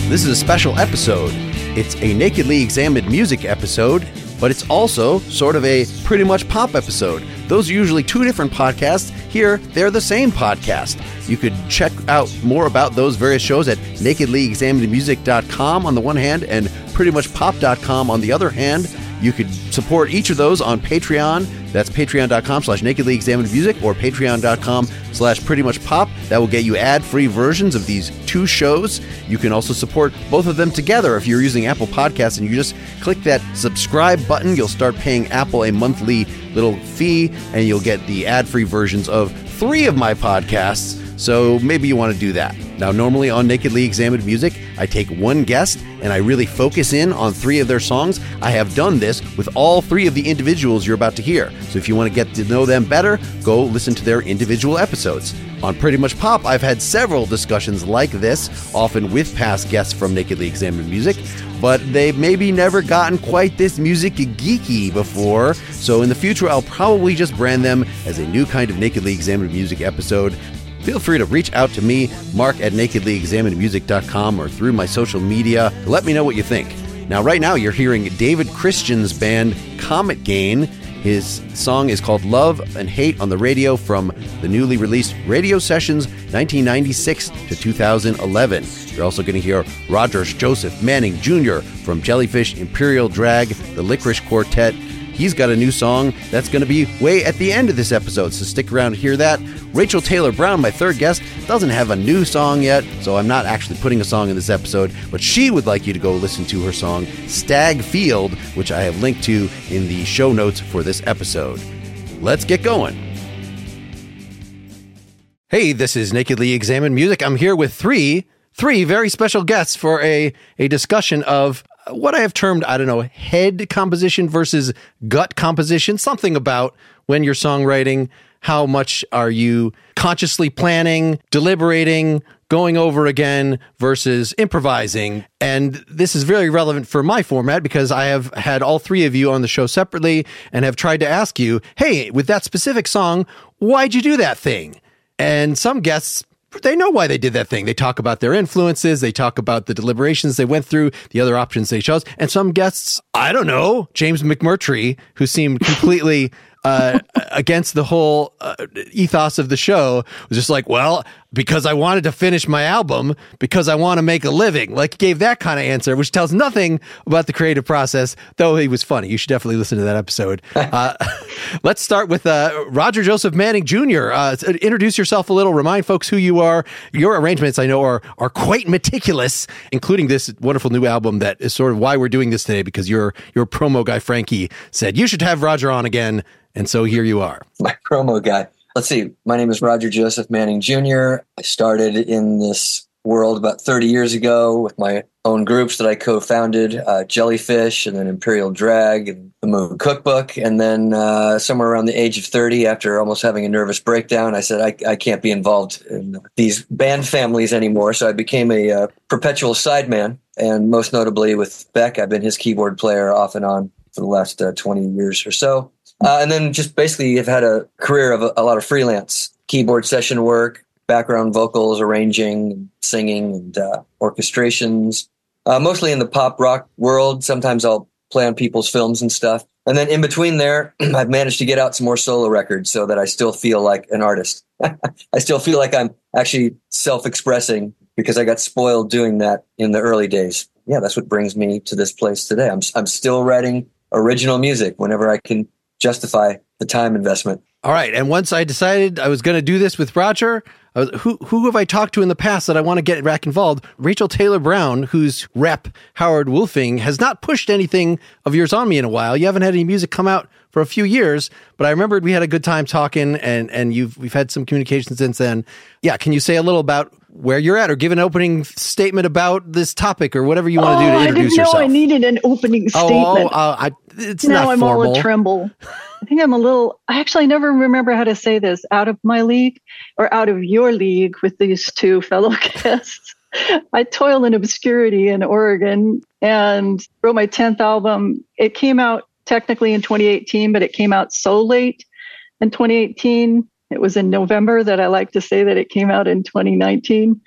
This is a special episode. It's a Nakedly Examined Music episode, but it's also sort of a Pretty Much Pop episode. Those are usually two different podcasts. Here, they're the same podcast. You could check out more about those various shows at nakedlyexaminedmusic.com on the one hand and prettymuchpop.com on the other hand. You could support each of those on Patreon. That's patreon.com/nakedlyexaminedmusic or patreon.com/prettymuchpop. That will get you ad-free versions of these two shows. You can also support both of them together if you're using Apple Podcasts and you just click that subscribe button. You'll start paying Apple a monthly little fee and you'll get the ad-free versions of 3 of my podcasts. So maybe you want to do that. Now, normally on Nakedly Examined Music, I take one guest and I really focus in on 3 of their songs. I have done this with all 3 of the individuals you're about to hear. So if you want to get to know them better, go listen to their individual episodes. On Pretty Much Pop, I've had several discussions like this, often with past guests from Nakedly Examined Music, but they've maybe never gotten quite this music geeky before. So in the future, I'll probably just brand them as a new kind of Nakedly Examined Music episode. Feel free to reach out to me, Mark at nakedlyexaminedmusic.com, or through my social media. Let me know what you think. Now, right now, you're hearing David Christian's band Comet Gain. His song is called Love and Hate on the Radio from the newly released Radio Sessions 1996 to 2011. You're also going to hear Roger Joseph Manning Jr. from Jellyfish, Imperial Drag, the Licorice Quartet. He's got a new song that's going to be way at the end of this episode, so stick around to hear that. Rachel Taylor Brown, my third guest, doesn't have a new song yet, so I'm not actually putting a song in this episode, but she would like you to go listen to her song, Stag Field, which I have linked to in the show notes for this episode. Let's get going. Hey, this is Nakedly Examined Music. I'm here with three very special guests for a discussion of what I have termed, head composition versus gut composition, something about when you're songwriting, how much are you consciously planning, deliberating, going over again versus improvising. And this is very relevant for my format because I have had all 3 of you on the show separately and have tried to ask you, hey, with that specific song, why'd you do that thing? And some guests, they know why they did that thing. They talk about their influences. They talk about the deliberations they went through, the other options they chose. And some guests, I don't know, James McMurtry, who seemed completely against the whole ethos of the show, was just like, well, because I wanted to finish my album, because I want to make a living. Like, he gave that kind of answer, which tells nothing about the creative process, though he was funny. You should definitely listen to that episode. Let's start with Roger Joseph Manning Jr. Introduce yourself a little, remind folks who you are. Your arrangements, I know, are quite meticulous, including this wonderful new album that is sort of why we're doing this today, because your promo guy, Frankie, said you should have Roger on again. And so here you are. My promo guy. Let's see. My name is Roger Joseph Manning Jr. I started in this world about 30 years ago with my own groups that I co-founded, Jellyfish and then Imperial Drag and the Moon Cookbook. And then somewhere around the age of 30, after almost having a nervous breakdown, I said, I can't be involved in these band families anymore. So I became a perpetual sideman. And most notably with Beck, I've been his keyboard player off and on for the last 20 years or so. And then just basically have had a career of a lot of freelance keyboard session work, background vocals, arranging, singing, and orchestrations, mostly in the pop rock world. Sometimes I'll play on people's films and stuff. And then in between there, I've managed to get out some more solo records so that I still feel like an artist. I still feel like I'm actually self-expressing because I got spoiled doing that in the early days. Yeah, that's what brings me to this place today. I'm still writing original music whenever I can justify the time investment. All right. And once I decided I was going to do this with Roger, who have I talked to in the past that I want to get back involved? Rachel Taylor Brown, whose rep, Howard Wolfing, has not pushed anything of yours on me in a while. You haven't had any music come out for a few years, but I remembered we had a good time talking and we've had some communication since then. Yeah. Can you say a little about where you're at or give an opening statement about this topic or whatever you want to do to introduce yourself? I didn't know I needed an opening statement. It's now not I'm formal. all a tremble. I think I never remember how to say this, out of my league or out of your league with these 2 fellow guests. I toil in obscurity in Oregon and wrote my 10th album. It came out technically in 2018, but it came out so late in 2018. It was in November that I like to say that it came out in 2019.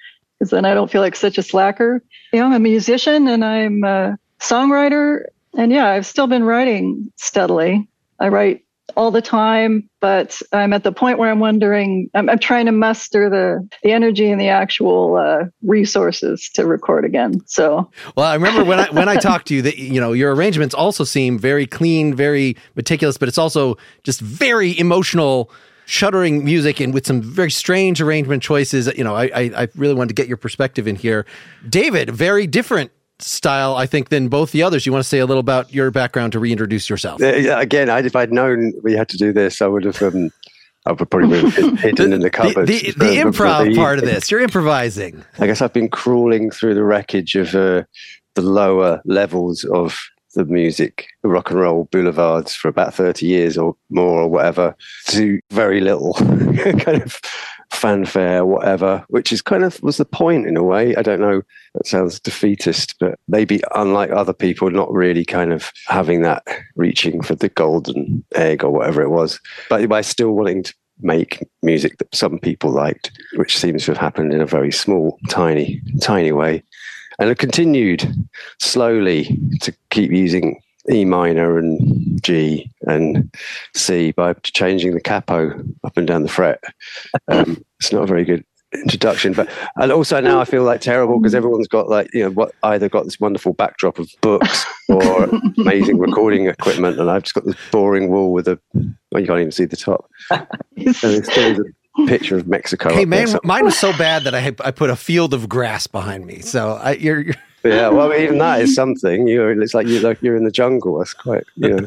because then I don't feel like such a slacker. I'm a musician and I'm a songwriter. And yeah, I've still been writing steadily. I write all the time, but I'm at the point where I'm wondering, I'm trying to muster the energy and the actual resources to record again. So, well, I remember when I talked to you that, your arrangements also seem very clean, very meticulous, but it's also just very emotional, shuddering music and with some very strange arrangement choices. I really wanted to get your perspective in here. David, very different style, I think, than both the others. You want to say a little about your background to reintroduce yourself? Again, if I'd known we had to do this, I would probably have hidden in the cupboard. The improv part of this, you're improvising. I guess I've been crawling through the wreckage of the lower levels of the music, the rock and roll boulevards for about 30 years or more or whatever, to very little kind of fanfare, whatever, which is kind of was the point in a way. I don't know, that sounds defeatist, but maybe unlike other people, not really kind of having that reaching for the golden egg or whatever it was, but by still wanting to make music that some people liked, which seems to have happened in a very small, tiny way. And I continued slowly to keep using E minor and G and C by changing the capo up and down the fret. It's not a very good introduction, and also now I feel like terrible because everyone's got either got this wonderful backdrop of books or amazing recording equipment, and I've just got this boring wall with you can't even see the top. And there's a picture of Mexico. Hey man, mine was so bad that I put a field of grass behind me. So you're yeah, well, even that is something. It's like you're in the jungle. That's quite,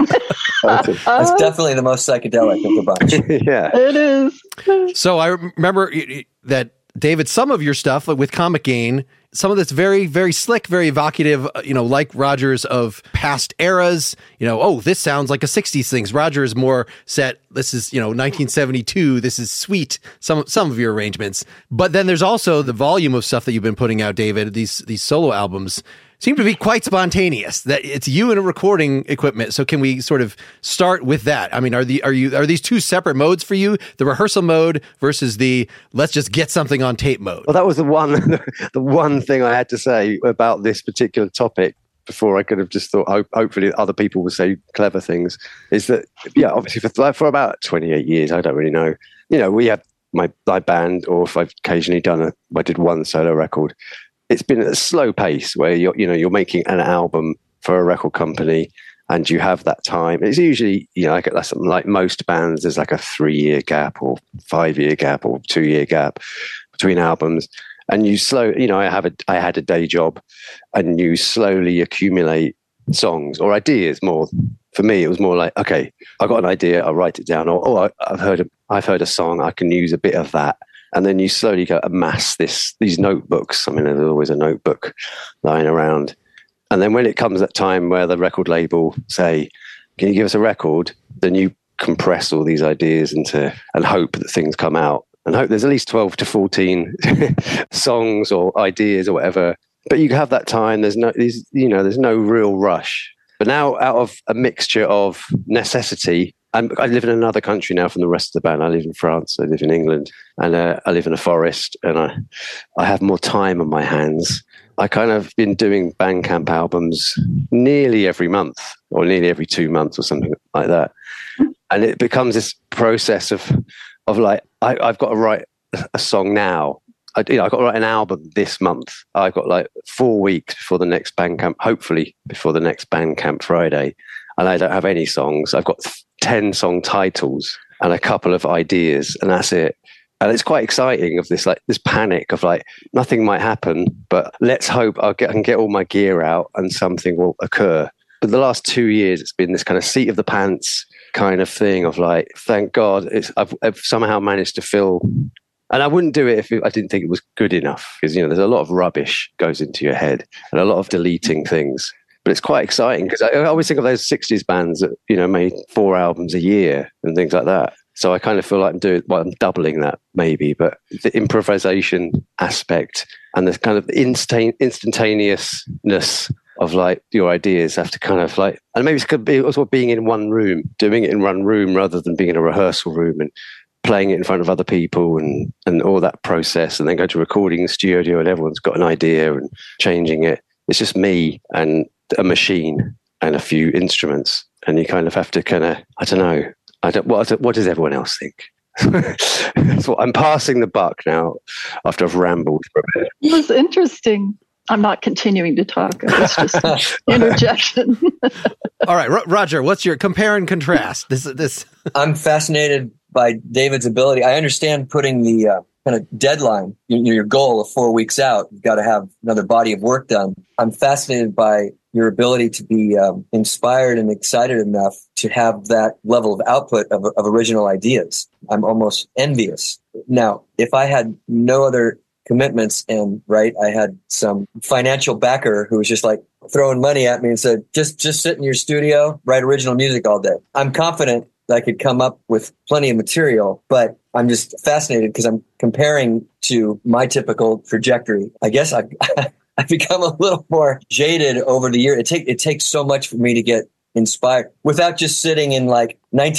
That's definitely the most psychedelic of the bunch. Yeah, it is. So I remember that, David, some of your stuff with Comic Gain, some of that's very, very slick, very evocative, like Roger's of past eras. This sounds like a 60s thing. Roger is more set, this is, 1972, this is sweet, some of your arrangements. But then there's also the volume of stuff that you've been putting out, David. These solo albums seem to be quite spontaneous, that it's you and a recording equipment. So can we sort of start with that? I mean, are these two separate modes for you? The rehearsal mode versus the let's just get something on tape mode? Well, that was the one thing I had to say about this particular topic before I could have just thought, hopefully other people will say clever things, is that, yeah, obviously for about 28 years, I don't really know. We have my band, or if I've occasionally I did one solo record. It's been at a slow pace where you're making an album for a record company and you have that time. It's usually, I get something like most bands, there's like a 3-year gap or 5-year gap or 2-year gap between albums. And you I had a day job, and you slowly accumulate songs or ideas more. For me, it was more like, okay, I got an idea, I'll write it down. Or I've heard a song, I can use a bit of that. And then you slowly go amass these notebooks. I mean, there's always a notebook lying around. And then when it comes that time where the record label say, can you give us a record? Then you compress all these ideas and hope that things come out. And hope there's at least 12 to 14 songs or ideas or whatever. But you have that time. There's no real rush. But now, out of a mixture of necessity, I live in another country now from the rest of the band. I live in France, I live in England, and I live in a forest, and I have more time on my hands. I kind of been doing Bandcamp albums nearly every month or nearly every 2 months or something like that. And it becomes this process of like, I've got to write a song now. I've got to write an album this month. I've got like 4 weeks before the next Bandcamp, hopefully before the next Bandcamp Friday. And I don't have any songs. I've got 10 song titles and a couple of ideas, and that's it. And it's quite exciting of this panic of like, nothing might happen, but let's hope I can get all my gear out and something will occur. But the last 2 years, it's been this kind of seat of the pants kind of thing of like, thank God I've somehow managed to fill. And I wouldn't do it if I didn't think it was good enough, because, there's a lot of rubbish goes into your head and a lot of deleting things. But it's quite exciting because I always think of those 60s bands that, made 4 albums a year and things like that. So I kind of feel like I'm doubling that maybe, but the improvisation aspect and the kind of instantaneousness of like your ideas have to kind of like, and maybe it could be also being in one room, doing it in one room rather than being in a rehearsal room and playing it in front of other people and all that process, and then go to recording studio and everyone's got an idea and changing it. It's just me and a machine and a few instruments. And you kind of have to I don't know. What does everyone else think? So I'm passing the buck now after I've rambled for a bit. It was interesting. I'm not continuing to talk. It's just an interjection. All right, Roger, what's your compare and contrast? This. I'm fascinated by David's ability. I understand putting the kind of deadline, your goal of 4 weeks out. You've got to have another body of work done. I'm fascinated by your ability to be inspired and excited enough to have that level of output of original ideas. I'm almost envious. Now, if I had no other commitments and I had some financial backer who was just like throwing money at me and said, just sit in your studio, write original music all day. I'm confident that I could come up with plenty of material, but I'm just fascinated because I'm comparing to my typical trajectory. I guess I've become a little more jaded over the year. It takes so much for me to get inspired without just sitting in like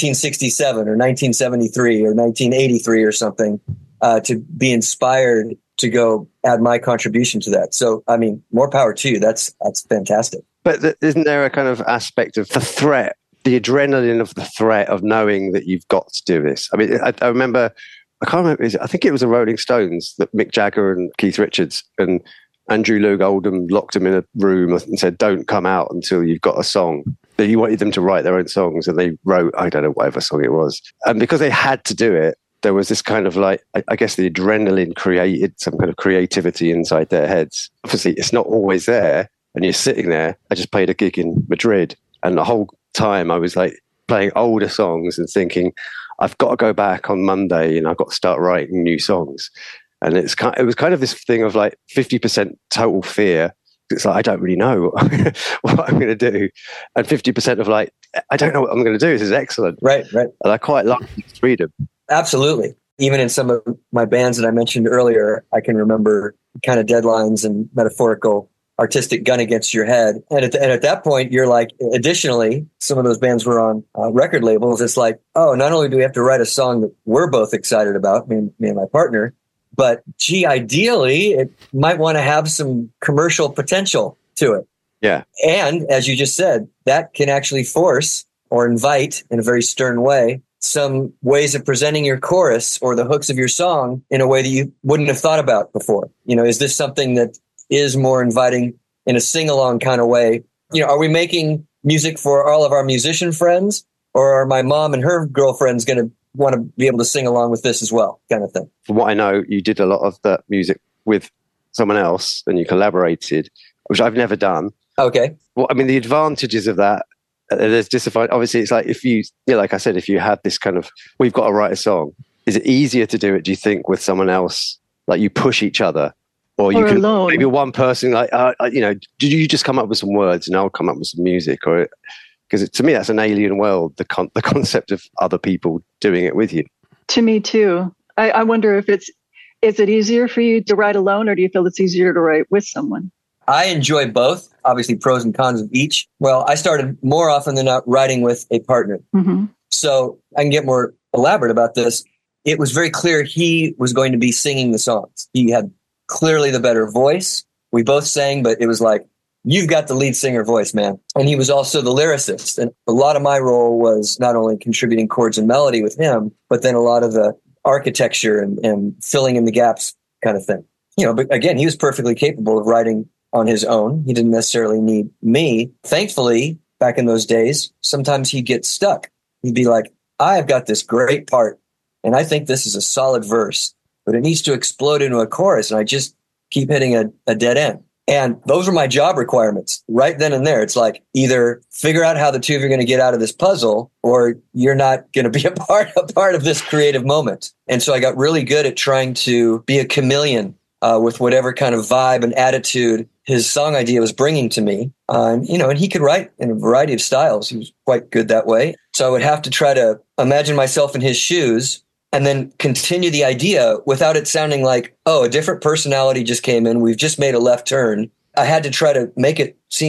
1967 or 1973 or 1983 or something to be inspired to go add my contribution to that. So, I mean, more power to you. That's fantastic. But isn't there a kind of aspect of the threat, the adrenaline of the threat of knowing that you've got to do this? I mean, I remember, I can't remember, I think it was the Rolling Stones that Mick Jagger and Keith Richards and Andrew Loog Oldham locked them in a room and said, don't come out until you've got a song. That you wanted them to write their own songs, and they wrote, I don't know, whatever song it was. And because they had to do it, there was this kind of like, I guess the adrenaline created some kind of creativity inside their heads. Obviously, it's not always there, and you're sitting there. I just played a gig in Madrid, and the whole time I was like playing older songs and thinking, I've got to go back on Monday and I've got to start writing new songs. And it was kind of this thing of like 50% total fear. It's like, I don't really know what I'm going to do. And 50% of like, I don't know what I'm going to do. This is excellent. Right. And I quite like this freedom. Absolutely. Even in some of my bands that I mentioned earlier, I can remember kind of deadlines and metaphorical artistic gun against your head. And at that point, you're like, additionally, some of those bands were on record labels. It's like, oh, not only do we have to write a song that we're both excited about, me and my partner, but gee, ideally, it might want to have some commercial potential to it. Yeah. And as you just said, that can actually force or invite in a very stern way some ways of presenting your chorus or the hooks of your song in a way that you wouldn't have thought about before. You know, is this something that is more inviting in a sing-along kind of way? You know, are we making music for all of our musician friends, or are my mom and her girlfriends going to want to be able to sing along with this as well, kind of thing? From what I know, you did a lot of that music with someone else and you collaborated, which I've never done. Okay. Well, I mean, the advantages of that, there's disadvantage. Obviously, it's like if you, like I said, if you have this kind of, we've got to write a song, is it easier to do it, do you think, with someone else? Like you push each other? Or you can alone. Maybe one person, like, you know, did you just come up with some words and I'll come up with some music? Or because to me, that's an alien world, the concept of other people doing it with you. To me, too. I wonder if is it easier for you to write alone, or do you feel it's easier to write with someone? I enjoy both, obviously pros and cons of each. Well, I started more often than not writing with a partner. Mm-hmm. So I can get more elaborate about this. It was very clear he was going to be singing the songs. He had clearly the better voice. We both sang, but it was like, you've got the lead singer voice, man. And he was also the lyricist. And a lot of my role was not only contributing chords and melody with him, but then a lot of the architecture and filling in the gaps kind of thing. You know, but again, he was perfectly capable of writing on his own. He didn't necessarily need me. Thankfully, back in those days, sometimes he'd get stuck. He'd be like, I've got this great part, and I think this is a solid verse, but it needs to explode into a chorus, and I just keep hitting a dead end. And those were my job requirements right then and there. It's like, either figure out how the two of you are going to get out of this puzzle, or you're not going to be a part of this creative moment. And so I got really good at trying to be a chameleon with whatever kind of vibe and attitude his song idea was bringing to me. You know, and he could write in a variety of styles. He was quite good that way. So I would have to try to imagine myself in his shoes and then continue the idea without it sounding like, oh, a different personality just came in. We've just made a left turn. I had to try to make it seem as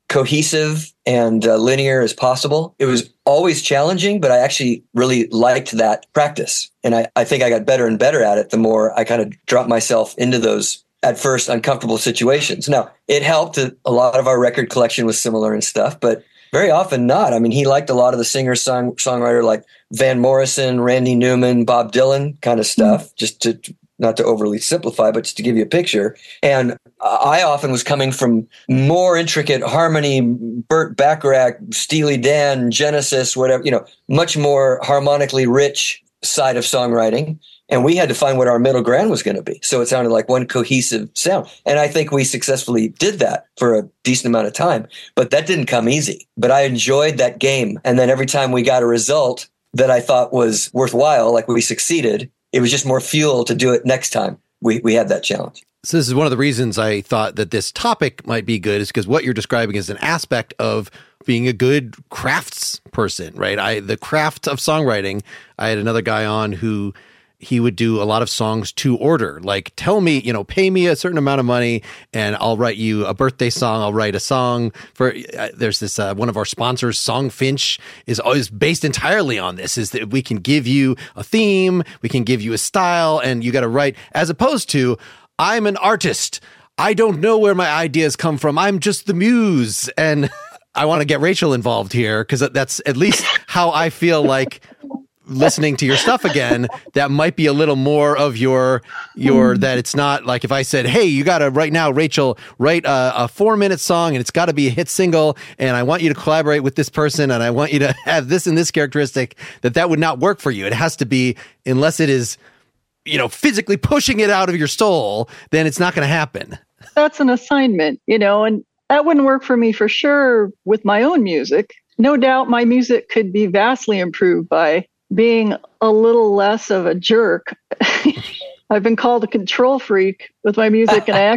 cohesive and linear as possible. It was always challenging, but I actually really liked that practice. And I think I got better and better at it the more I kind of dropped myself into those at first uncomfortable situations. Now, it helped that a lot of our record collection was similar and stuff, but very often not. I mean, he liked a lot of the singer-songwriter like Van Morrison, Randy Newman, Bob Dylan kind of stuff, just to not to overly simplify, but just to give you a picture. And I often was coming from more intricate harmony, Burt Bacharach, Steely Dan, Genesis, whatever, much more harmonically rich side of songwriting. And we had to find what our middle ground was going to be. So it sounded like one cohesive sound. And I think we successfully did that for a decent amount of time. But that didn't come easy. But I enjoyed that game. And then every time we got a result that I thought was worthwhile, like we succeeded, it was just more fuel to do it next time we had that challenge. So this is one of the reasons I thought that this topic might be good, is because what you're describing is an aspect of being a good crafts person, right? The craft of songwriting. I had another guy on who he would do a lot of songs to order, like tell me, pay me a certain amount of money and I'll write you a birthday song. I'll write a song for, there's this, one of our sponsors, Songfinch, is always based entirely on this, is that we can give you a theme, we can give you a style, and you got to write, as opposed to, I'm an artist. I don't know where my ideas come from. I'm just the muse. And I want to get Rachel involved here because that's at least how I feel like listening to your stuff again. That might be a little more of your that it's not like if I said, hey, you got to right now, Rachel, write a 4-minute song and it's got to be a hit single. And I want you to collaborate with this person. And I want you to have this and this characteristic, that would not work for you. It has to be, unless it is, physically pushing it out of your soul, then it's not going to happen. That's an assignment, and that wouldn't work for me for sure with my own music. No doubt my music could be vastly improved by being a little less of a jerk. I've been called a control freak with my music. And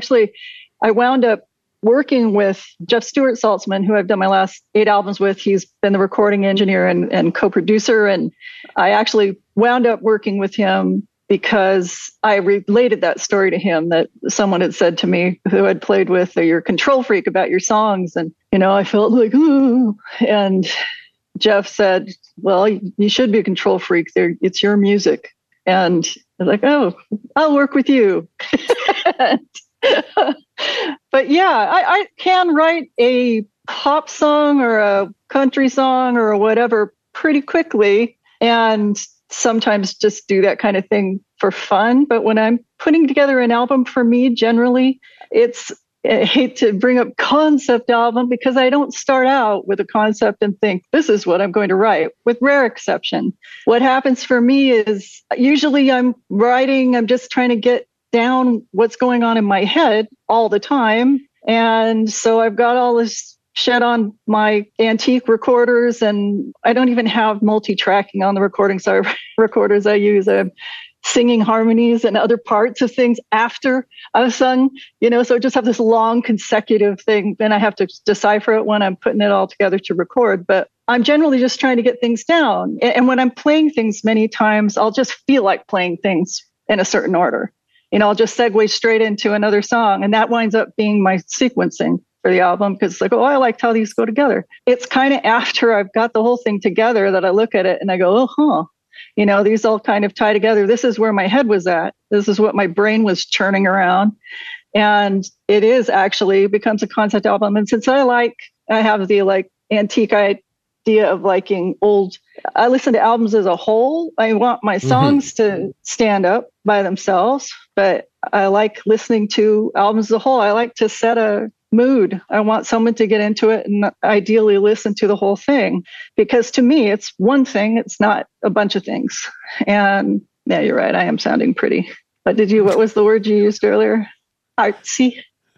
I wound up working with Jeff Stewart Saltzman, who I've done my last 8 albums with. He's been the recording engineer and co-producer. And I actually wound up working with him because I related that story to him, that someone had said to me who I'd played with, you're a control freak about your songs. And, I felt like, ooh. And Jeff said, well, you should be a control freak. It's your music. And I was like, oh, I'll work with you. But yeah, I can write a pop song or a country song or whatever pretty quickly. And sometimes just do that kind of thing for fun. But when I'm putting together an album, for me, generally, I hate to bring up concept album because I don't start out with a concept and think, this is what I'm going to write, with rare exception. What happens for me is usually I'm just trying to get down what's going on in my head all the time. And so I've got all this shit on my antique recorders, and I don't even have multi-tracking on the recordings I use. I'm singing harmonies and other parts of things after I've sung, so just have this long consecutive thing. Then I have to decipher it when I'm putting it all together to record. But I'm generally just trying to get things down. And when I'm playing things many times, I'll just feel like playing things in a certain order. I'll just segue straight into another song. And that winds up being my sequencing for the album, because it's like, oh, I liked how these go together. It's kind of after I've got the whole thing together that I look at it and I go, these all kind of tie together. This is where my head was at. This is what my brain was churning around. And it becomes a concept album. And since I have the antique idea of liking I listen to albums as a whole. I want my songs to stand up by themselves, but I like listening to albums as a whole. I like to set a mood. I want someone to get into it and ideally listen to the whole thing, because to me, it's one thing. It's not a bunch of things. And yeah, you're right. I am sounding pretty. But what was the word you used earlier? Artsy.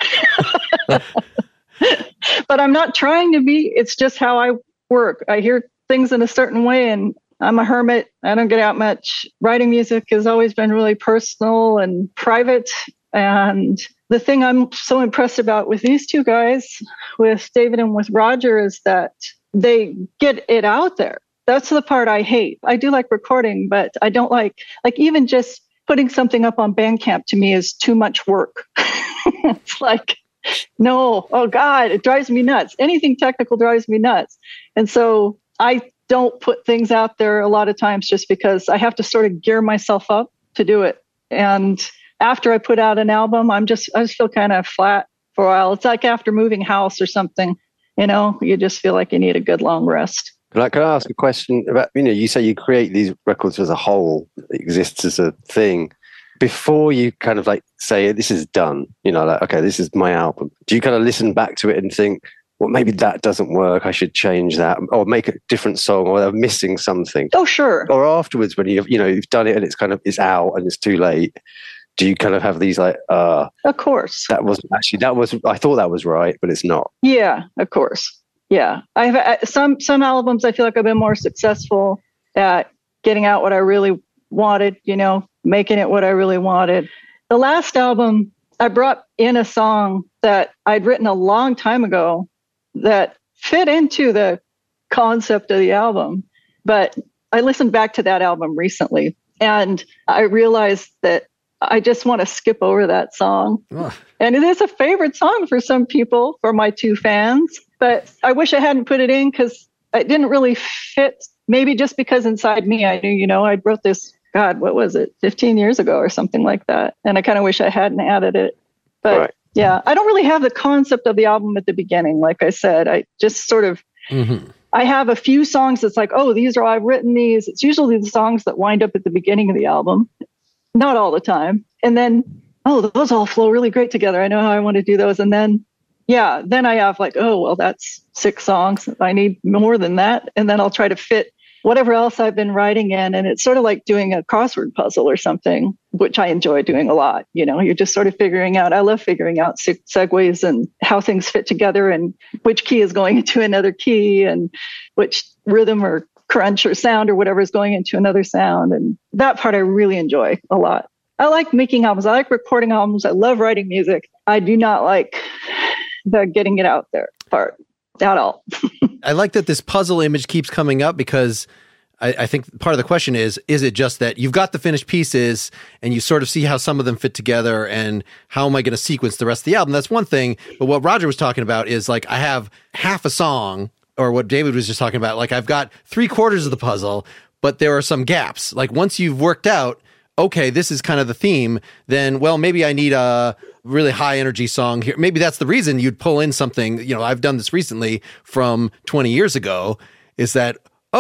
But I'm not trying to be. It's just how I work. I hear things in a certain way, and I'm a hermit. I don't get out much. Writing music has always been really personal and private. And the thing I'm so impressed about with these two guys, with David and with Roger, is that they get it out there. That's the part I hate. I do like recording, but I don't like even just putting something up on Bandcamp to me is too much work. It's like, No. Oh God, it drives me nuts. Anything technical drives me nuts. And so I don't put things out there a lot of times just because I have to sort of gear myself up to do it. And after I put out an album, I just feel kind of flat for a while. It's like after moving house or something, you just feel like you need a good long rest. Can I ask a question about, you say you create these records as a whole, that exists as a thing. Before you kind of like say, this is done, like, okay, this is my album. Do you kind of listen back to it and think, well, maybe that doesn't work, I should change that, or make a different song, or they're missing something? Oh, sure. Or afterwards, when you've done it and it's out and it's too late, do you kind of have these like, of course. I thought that was right, but it's not. Yeah, of course. Yeah. I've some albums I feel like I've been more successful at getting out what I really wanted, making it what I really wanted. The last album, I brought in a song that I'd written a long time ago that fit into the concept of the album. But I listened back to that album recently and I realized that I just want to skip over that song. Ugh. And it is a favorite song for some people, for my two fans. But I wish I hadn't put it in because it didn't really fit. Maybe just because inside me, I knew, I wrote this, God, what was it, 15 years ago or something like that. And I kind of wish I hadn't added it. But right. Yeah, I don't really have the concept of the album at the beginning. Like I said, I just sort of, I have a few songs that's like, oh, I've written these. It's usually the songs that wind up at the beginning of the album. Not all the time. And then, those all flow really great together. I know how I want to do those. And then, then I have like, oh, well, that's 6 songs. I need more than that. And then I'll try to fit whatever else I've been writing in. And it's sort of like doing a crossword puzzle or something, which I enjoy doing a lot. You're just sort of I love figuring out segues and how things fit together and which key is going into another key and which rhythm or crunch or sound or whatever is going into another sound. And that part I really enjoy a lot. I like making albums. I like recording albums. I love writing music. I do not like the getting it out there part at all. I like that this puzzle image keeps coming up because I think part of the question is it just that you've got the finished pieces and you sort of see how some of them fit together and how am I going to sequence the rest of the album? That's one thing. But what Roger was talking about is like, I have half a song, or what David was just talking about. Like I've got 3/4 of the puzzle, but there are some gaps. Like once you've worked out, okay, this is kind of the theme, then, well, maybe I need a really high energy song here. Maybe that's the reason you'd pull in something, I've done this recently from 20 years ago, is that,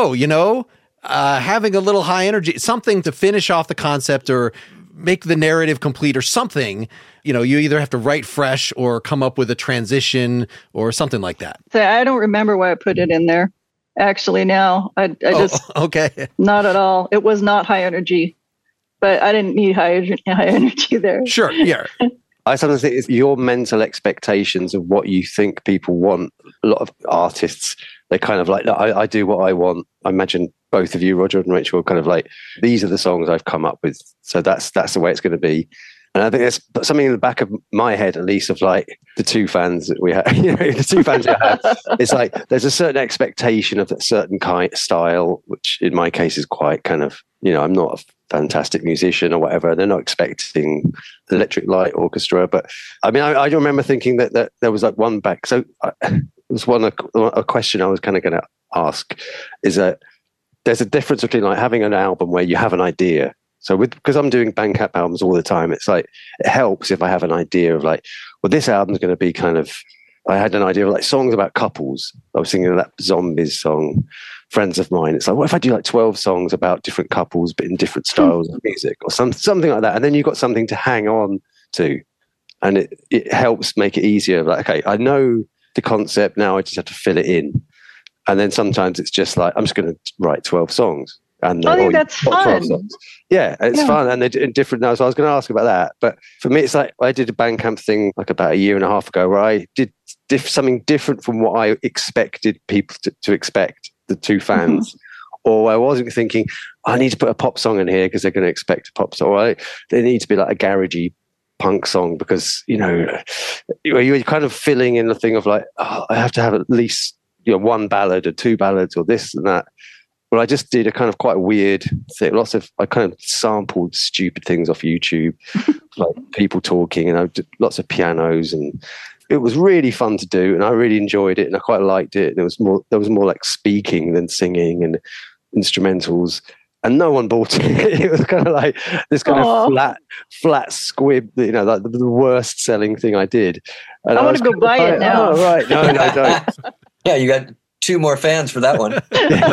having a little high energy, something to finish off the concept or make the narrative complete or something, you either have to write fresh or come up with a transition or something like that. So I don't remember why I put it in there. Actually, now I just, okay. Not at all. It was not high energy, but I didn't need high energy there. Sure. Yeah. I sometimes think it's your mental expectations of what you think people want. A lot of artists, they kind of like, I do what I want. I imagine both of you, Roger and Rachel, are kind of like, these are the songs I've come up with. So that's the way it's going to be. And I think there's something in the back of my head, at least, of like the two fans that we have, the two fans we have. It's like there's a certain expectation of a certain kind of style, which in my case is quite kind of, I'm not a fantastic musician or whatever. They're not expecting Electric Light Orchestra. But I mean, I remember thinking that there was like one back. So it was a question I was kind of going to ask is that there's a difference between like having an album where you have an idea. So because I'm doing Bandcamp albums all the time, it's like, it helps if I have an idea of like, well, this album's going to be kind of, I had an idea of like songs about couples. I was thinking of that Zombies song, Friends of Mine. It's like, what if I do like 12 songs about different couples, but in different styles of music or something like that. And then you've got something to hang on to. And it helps make it easier. Like, okay, I know the concept now, I just have to fill it in. And then sometimes it's just like, I'm just going to write 12 songs. And I think that's fun. Yeah, it's fun. And they're in different now. So I was going to ask about that. But for me, it's like I did a Bandcamp thing like about 1.5 years ago where I did something different from what I expected people to expect, the two fans. Or I wasn't thinking, I need to put a pop song in here because they're going to expect a pop song. Or they need to be like a garagey punk song because, you're kind of filling in the thing of like, oh, I have to have at least one ballad or 2 ballads or this and that. Well, I just did a kind of quite weird thing. I kind of sampled stupid things off YouTube, like people talking, and I did lots of pianos and it was really fun to do, and I really enjoyed it, and I quite liked it. There was more like speaking than singing and instrumentals, and no one bought it. It was kind of like this kind of flat squib, you know, like the worst selling thing I did. And I want to go buy it now. Oh, right. No, don't. Yeah, you got 2 more fans for that one.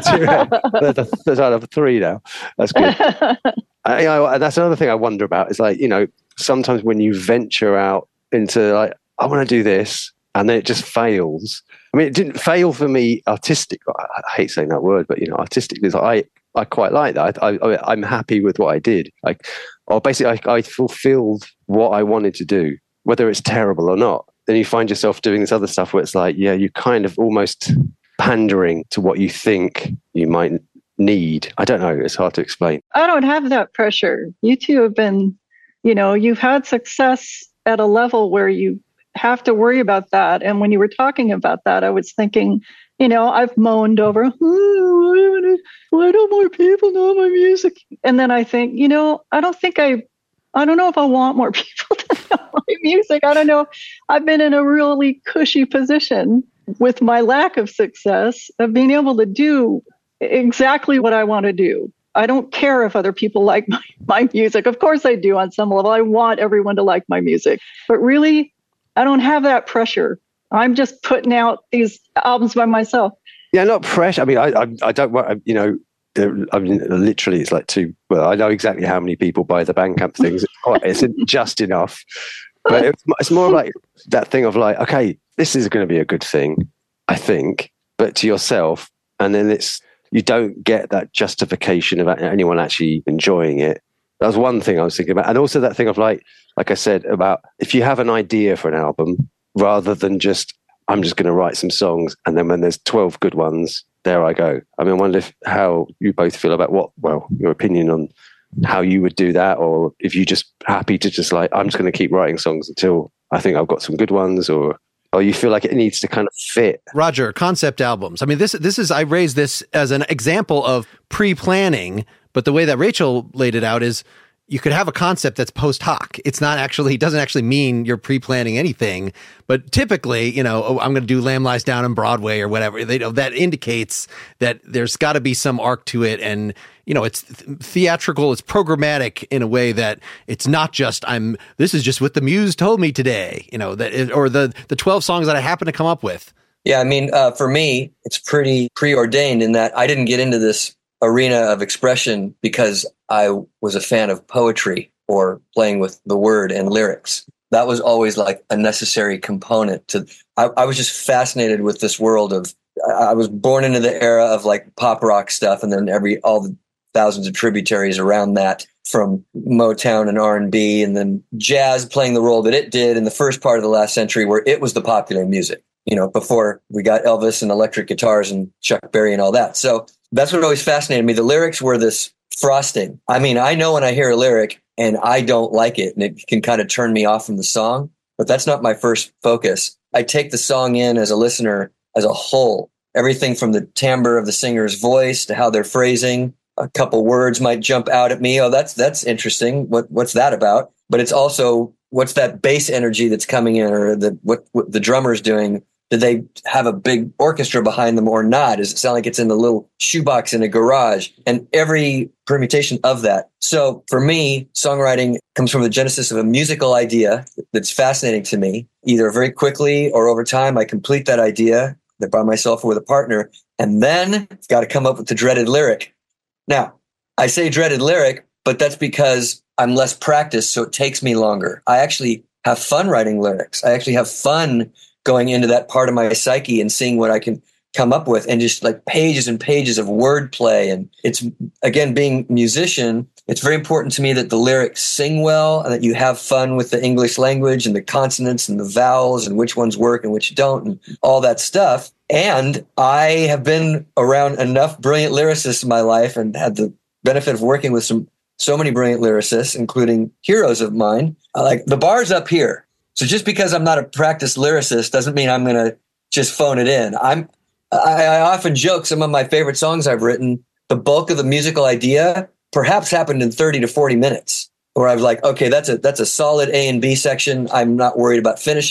There's out of 3 now. That's good. And that's another thing I wonder about is like, you know, sometimes when you venture out into like, I want to do this, and then it just fails. I mean, it didn't fail for me artistic. I hate saying that word, but you know, artistically, I quite like that. I'm happy with what I did. Basically, I fulfilled what I wanted to do, whether it's terrible or not. Then you find yourself doing this other stuff where it's like, yeah, you kind of almost pandering to what you think you might need. I don't know. It's hard to explain. I don't have that pressure. You two have been, you know, you've had success at a level where you have to worry about that. And when you were talking about that, I was thinking, you know, I've moaned over, why don't more people know my music? And then I think, you know, I don't know if I want more people to know my music. I don't know. I've been in a really cushy position with my lack of success of being able to do exactly what I want to do. I don't care if other people like my music. Of course I do on some level. I want everyone to like my music. But really, I don't have that pressure. I'm just putting out these albums by myself. Yeah, not pressure. I mean, I don't want, you know, I mean, literally it's like I know exactly how many people buy the Bandcamp things. It's just enough. But it's more like that thing of like, okay, this is going to be a good thing, I think, but to yourself. And then you don't get that justification of anyone actually enjoying it. That was one thing I was thinking about. And also that thing of like I said, about if you have an idea for an album, rather than just, I'm just going to write some songs, and then when there's 12 good ones, there I go. I mean, I wonder how you both feel about your opinion on how you would do that, or if you're just happy to just like, I'm just going to keep writing songs until I think I've got some good ones, or you feel like it needs to kind of fit. Roger, concept albums. I mean, this is, I raised this as an example of pre-planning, but the way that Rachel laid it out is you could have a concept that's post hoc. It doesn't actually mean you're pre-planning anything, but typically, you know, I'm going to do Lamb Lies Down on Broadway or whatever. That indicates that there's got to be some arc to it. And, you know, it's theatrical, it's programmatic in a way that it's not just, this is just what the muse told me today, you know, or the 12 songs that I happen to come up with. Yeah. I mean, for me, it's pretty preordained in that I didn't get into this arena of expression because I was a fan of poetry or playing with the word and lyrics. That was always like a necessary component to, I was just fascinated with this world of, I was born into the era of like pop rock stuff, and then all the thousands of tributaries around that, from Motown and R&B, and then jazz playing the role that it did in the first part of the last century, where it was the popular music, you know, before we got Elvis and electric guitars and Chuck Berry and all that. So that's what always fascinated me. The lyrics were this frosting. I mean, I know when I hear a lyric and I don't like it, and it can kind of turn me off from the song, but that's not my first focus. I take the song in as a listener as a whole. Everything from the timbre of the singer's voice to how they're phrasing. A couple words might jump out at me. Oh, that's interesting. What's that about? But it's also, what's that bass energy that's coming in, or what the drummer's doing? Did they have a big orchestra behind them or not? Does it sound like it's in a little shoebox in a garage? And every permutation of that. So for me, songwriting comes from the genesis of a musical idea that's fascinating to me. Either very quickly or over time, I complete that idea by myself or with a partner. And then I've got to come up with the dreaded lyric. Now, I say dreaded lyric, but that's because I'm less practiced, so it takes me longer. I actually have fun writing lyrics. I actually have fun going into that part of my psyche and seeing what I can come up with, and just like pages and pages of wordplay. And it's, again, being a musician, it's very important to me that the lyrics sing well and that you have fun with the English language and the consonants and the vowels and which ones work and which don't and all that stuff. And I have been around enough brilliant lyricists in my life and had the benefit of working with so many brilliant lyricists, including heroes of mine. Like, the bar's up here. So just because I'm not a practiced lyricist doesn't mean I'm going to just phone it in. I often joke some of my favorite songs I've written, the bulk of the musical idea perhaps happened in 30 to 40 minutes, where I was like, okay, that's a solid A and B section. I'm not worried about finishing it.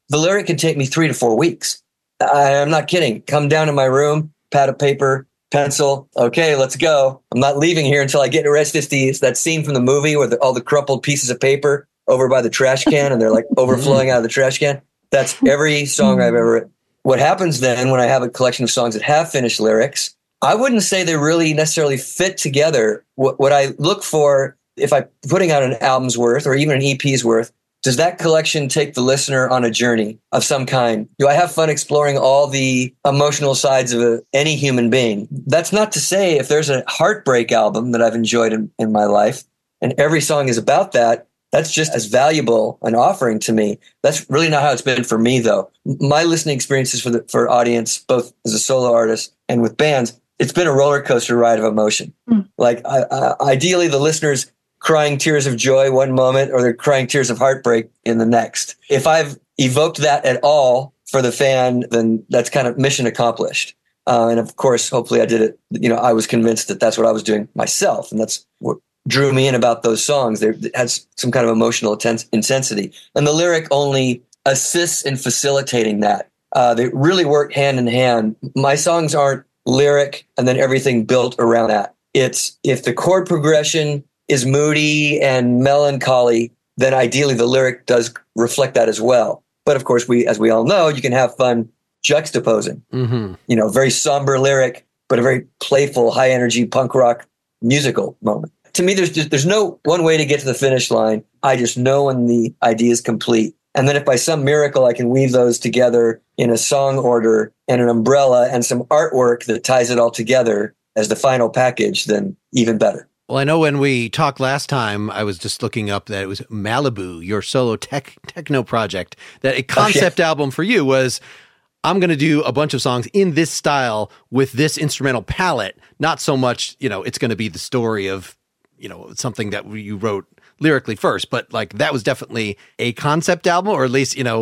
the lyric can take me 3 to 4 weeks. I'm not kidding. Come down to my room, pad of paper, pencil. Okay, let's go. I'm not leaving here until I get to rest. It's that scene from the movie where all the crumpled pieces of paper over by the trash can and they're like overflowing out of the trash can. That's every song I've ever written. What happens then when I have a collection of songs that have finished lyrics, I wouldn't say they really necessarily fit together. What I look for, if I'm putting out an album's worth or even an EP's worth, does that collection take the listener on a journey of some kind? Do I have fun exploring all the emotional sides of any human being? That's not to say if there's a heartbreak album that I've enjoyed in my life and every song is about that, that's just as valuable an offering to me. That's really not how it's been for me, though. My listening experiences for audience, both as a solo artist and with bands, it's been a roller coaster ride of emotion. Like ideally, the listeners crying tears of joy one moment or they're crying tears of heartbreak in the next. If I've evoked that at all for the fan, then that's kind of mission accomplished. And of course, hopefully I did it. I was convinced that that's what I was doing myself. And that's what drew me in about those songs. They had some kind of emotional intensity. And the lyric only assists in facilitating that. They really work hand in hand. My songs aren't lyric and then everything built around that. It's if the chord progression is moody and melancholy, then ideally the lyric does reflect that as well. But of course, as we all know, you can have fun juxtaposing. Very somber lyric, but a very playful, high energy punk rock musical moment. To me, there's no one way to get to the finish line. I just know when the idea is complete. And then if by some miracle I can weave those together in a song order and an umbrella and some artwork that ties it all together as the final package, then even better. Well, I know when we talked last time, I was just looking up that it was Malibu, your solo techno project, that a concept album for you was, I'm going to do a bunch of songs in this style with this instrumental palette. Not so much, it's going to be the story of, something that you wrote lyrically first, but like that was definitely a concept album, or at least, Yeah,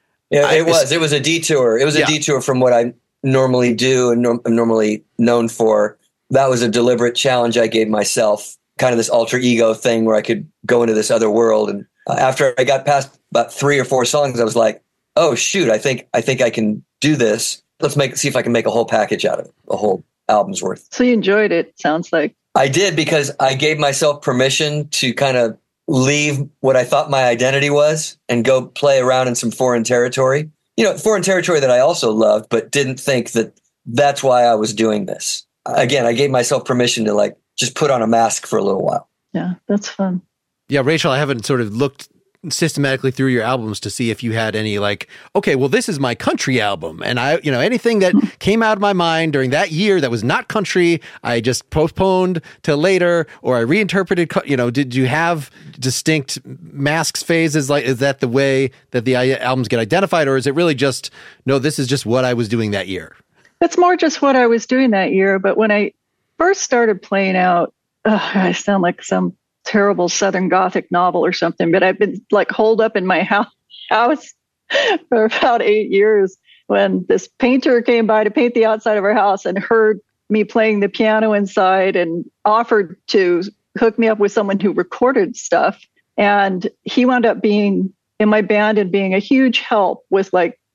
it was a detour. It was a detour from what I normally do and I'm normally known for. That was a deliberate challenge I gave myself, kind of this alter ego thing where I could go into this other world. And after I got past about 3 or 4 songs, I was like, oh, shoot, I think I can do this. Let's see if I can make a whole package out of it, a whole album's worth. So you enjoyed it, sounds like. I did, because I gave myself permission to kind of leave what I thought my identity was and go play around in some foreign territory. Foreign territory that I also loved, but didn't think that that's why I was doing this. Again, I gave myself permission to just put on a mask for a little while. Yeah, that's fun. Yeah, Rachel, I haven't sort of looked systematically through your albums to see if you had any okay, well, this is my country album. And I, anything that came out of my mind during that year that was not country, I just postponed till later, or I reinterpreted, did you have distinct masks phases? Is that the way that the albums get identified? Or is it really just, no, this is just what I was doing that year? It's more just what I was doing that year. But when I first started playing out, I sound like some terrible Southern Gothic novel or something, but I've been holed up in my house for about 8 years when this painter came by to paint the outside of our house and heard me playing the piano inside and offered to hook me up with someone who recorded stuff. And he wound up being in my band and being a huge help with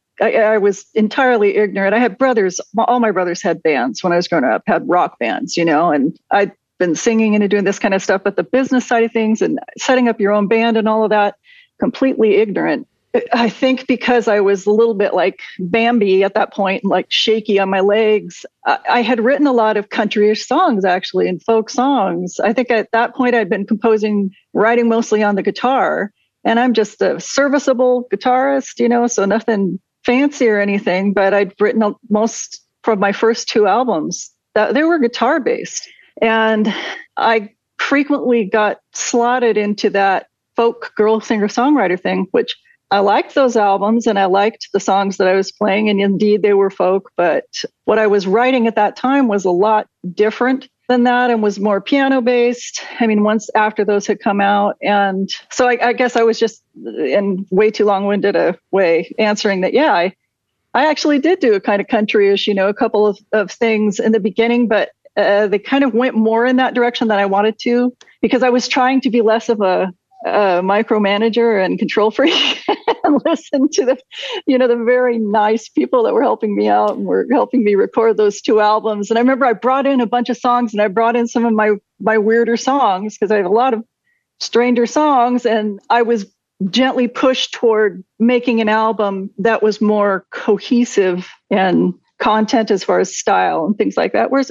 I was entirely ignorant. I had brothers. All my brothers had bands when I was growing up, had rock bands, and I'd been singing and doing this kind of stuff, but the business side of things and setting up your own band and all of that, completely ignorant. I think because I was a little bit like Bambi at that point, shaky on my legs, I had written a lot of countryish songs, actually, and folk songs. I think at that point I'd been writing mostly on the guitar, and I'm just a serviceable guitarist, so nothing fancy or anything, but I'd written most from my first 2 albums that they were guitar based. And I frequently got slotted into that folk girl singer songwriter thing, which I liked those albums and I liked the songs that I was playing. And indeed they were folk, but what I was writing at that time was a lot different than that and was more piano based. I mean, once after those had come out. And so I guess I was just in way too long-winded a way answering that. Yeah, I actually did do a kind of countryish, a couple of things in the beginning, but they kind of went more in that direction than I wanted to, because I was trying to be less of a micromanager and control freak. and listen to the very nice people that were helping me out and were helping me record those 2 albums. And I remember I brought in a bunch of songs, and I brought in some of my weirder songs because I have a lot of stranger songs, and I was gently pushed toward making an album that was more cohesive and content as far as style and things like that. Whereas,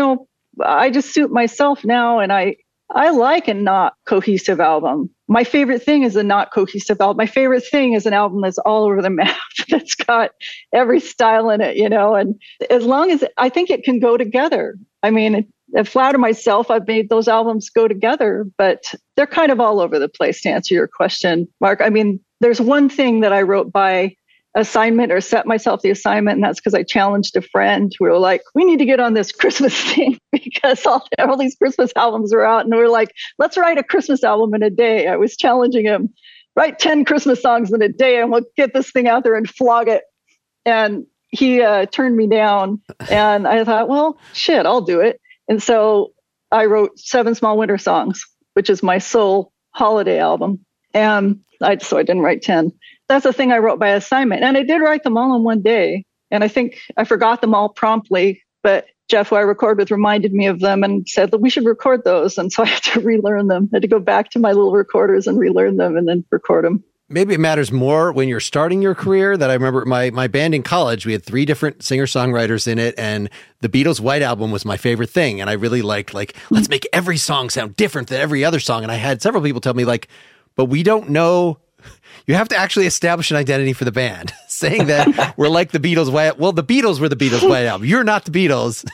I just suit myself now, and I like a not cohesive album. My favorite thing is a not cohesive album. My favorite thing is an album that's all over the map, that's got every style in it, and as long as I think it can go together. I mean, I flatter myself I've made those albums go together, but they're kind of all over the place, to answer your question, Mark. I mean, there's one thing that I wrote by assignment, or set myself the assignment, and that's because I challenged a friend. We were like, we need to get on this Christmas thing because all these Christmas albums are out, and we were like, let's write a Christmas album in a day. I was challenging him, write 10 Christmas songs in a day, and we'll get this thing out there and flog it. And he turned me down, and I thought, well, shit, I'll do it. And so I wrote 7 Small Winter Songs, which is my sole holiday album. And so I didn't write 10. That's the thing I wrote by assignment. And I did write them all in one day. And I think I forgot them all promptly. But Jeff, who I record with, reminded me of them and said that we should record those. And so I had to relearn them. I had to go back to my little recorders and relearn them and then record them. Maybe it matters more when you're starting your career. That I remember my band in college, we had 3 different singer-songwriters in it, and the Beatles' White Album was my favorite thing. And I really liked, let's make every song sound different than every other song. And I had several people tell me, but we don't know. You have to actually establish an identity for the band. Saying that we're like the Beatles' the Beatles were the Beatles' White Album. You're not the Beatles.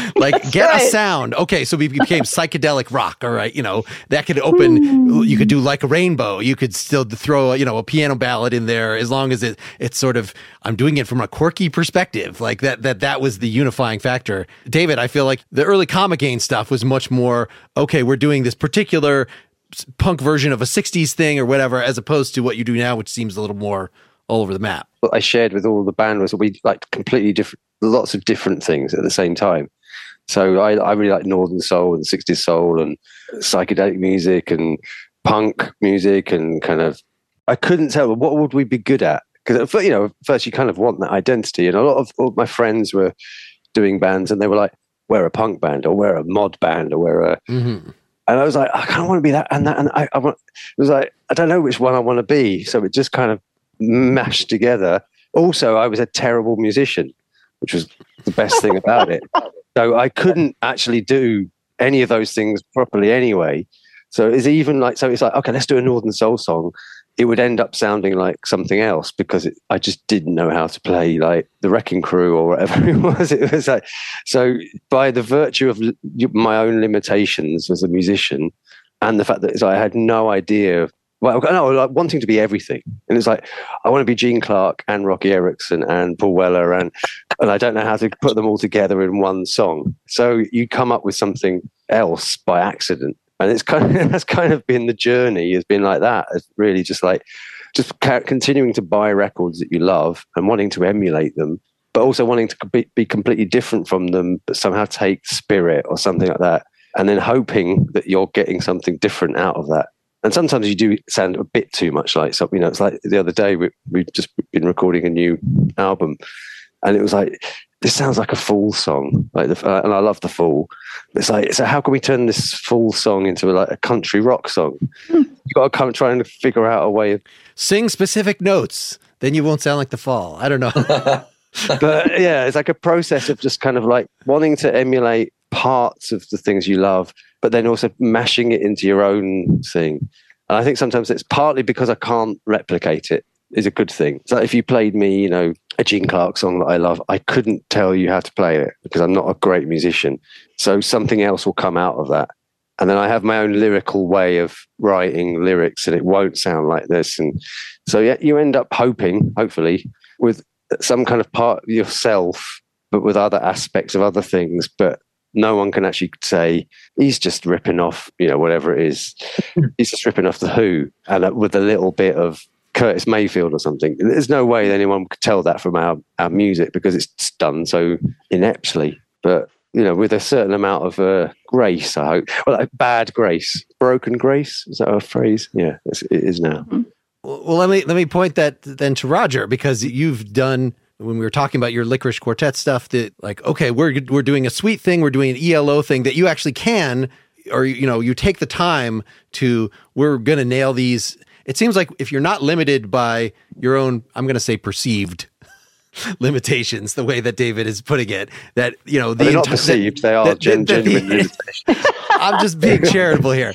Get a sound. Okay, so we became psychedelic rock. All right, that could open. You could do Like a Rainbow. You could still throw a piano ballad in there, as long as it's sort of, I'm doing it from a quirky perspective. Like that was the unifying factor. David, I feel like the early Comic Gain stuff was much more, okay, we're doing this particular punk version of a 60s thing or whatever, as opposed to what you do now, which seems a little more all over the map. What I shared with all the band was we liked completely different, lots of different things at the same time. So I really like Northern Soul and 60s Soul and psychedelic music and punk music, and kind of, I couldn't tell what would we be good at, because first you kind of want that identity, and a lot of all my friends were doing bands and they were like, we're a punk band, or we're a mod band, or we're a and I was like, I kind of want to be that and that, and I want, it was like, I don't know which one I want to be, so it just kind of mashed together. Also, I was a terrible musician, which was the best thing about it. So I couldn't actually do any of those things properly anyway. So it's even like, so it's like, okay, let's do a Northern Soul song. It would end up sounding like something else because I just didn't know how to play like the Wrecking Crew or whatever it was. It was like, so by the virtue of my own limitations as a musician and the fact that I had no idea, like wanting to be everything. And it's like, I want to be Gene Clark and Rocky Erickson and Paul Weller, and I don't know how to put them all together in one song. So you come up with something else by accident. And it's that's kind of been the journey, has been like that. It's really just continuing to buy records that you love and wanting to emulate them, but also wanting to be completely different from them, but somehow take spirit or something like that. And then hoping that you're getting something different out of that. And sometimes you do sound a bit too much like something. It's like the other day we've just been recording a new album, and it was like, this sounds like a Fall song, and I love the Fall. It's like, so how can we turn this Fall song into a country rock song? You got to try and figure out a way of sing specific notes, then you won't sound like the Fall. I don't know. But yeah, it's like a process of just kind of like wanting to emulate parts of the things you love, but then also mashing it into your own thing. And I think sometimes it's partly because I can't replicate it is a good thing. So if you played me, a Gene Clark song that I love, I couldn't tell you how to play it because I'm not a great musician. So something else will come out of that. And then I have my own lyrical way of writing lyrics, and it won't sound like this. And so yeah, you end up hopefully, with some kind of part of yourself, but with other aspects of other things. But no one can actually say, he's just ripping off, whatever it is. He's just ripping off The Who, and with a little bit of Curtis Mayfield or something. There's no way anyone could tell that from our music because it's done so ineptly. But, with a certain amount of grace, I hope. Well, like bad grace. Broken grace? Is that a phrase? Yeah, it is now. Well, let me point that then to Roger, because you've done, when we were talking about your Licorice Quartet stuff, that like, okay, we're doing a sweet thing, we're doing an ELO thing that you actually can, or you take the time to, we're going to nail these. It seems like if you're not limited by your own, I'm going to say perceived limitations, the way that David is putting it, that they're not perceived, they are genuine limitations. I'm just being charitable here.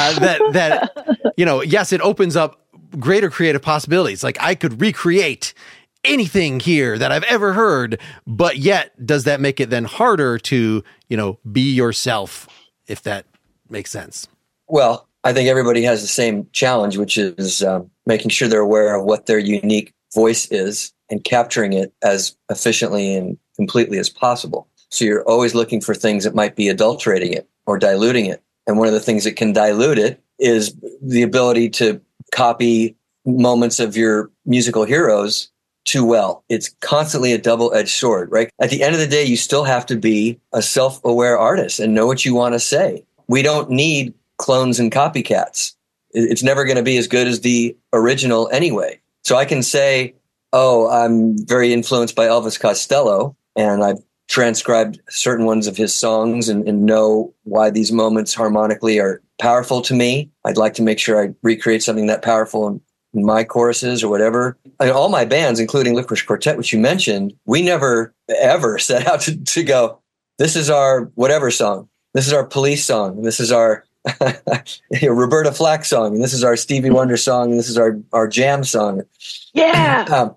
Yes, it opens up greater creative possibilities. Like I could recreate anything here that I've ever heard, but yet does that make it then harder to, be yourself, if that makes sense? Well, I think everybody has the same challenge, which is making sure they're aware of what their unique voice is and capturing it as efficiently and completely as possible. So you're always looking for things that might be adulterating it or diluting it. And one of the things that can dilute it is the ability to copy moments of your musical heroes too well. It's constantly a double-edged sword, right? At the end of the day, you still have to be a self-aware artist and know what you want to say. We don't need clones and copycats. It's never going to be as good as the original anyway. So I can say, oh, I'm very influenced by Elvis Costello, and I've transcribed certain ones of his songs and know why these moments harmonically are powerful to me. I'd like to make sure I recreate something that powerful in my choruses or whatever. And all my bands, including Licorice Quartet, which you mentioned, we never, ever set out to go, this is our whatever song. This is our Police song. This is our Roberta Flack song. And this is our Stevie Wonder song. And this is our Jam song. Yeah.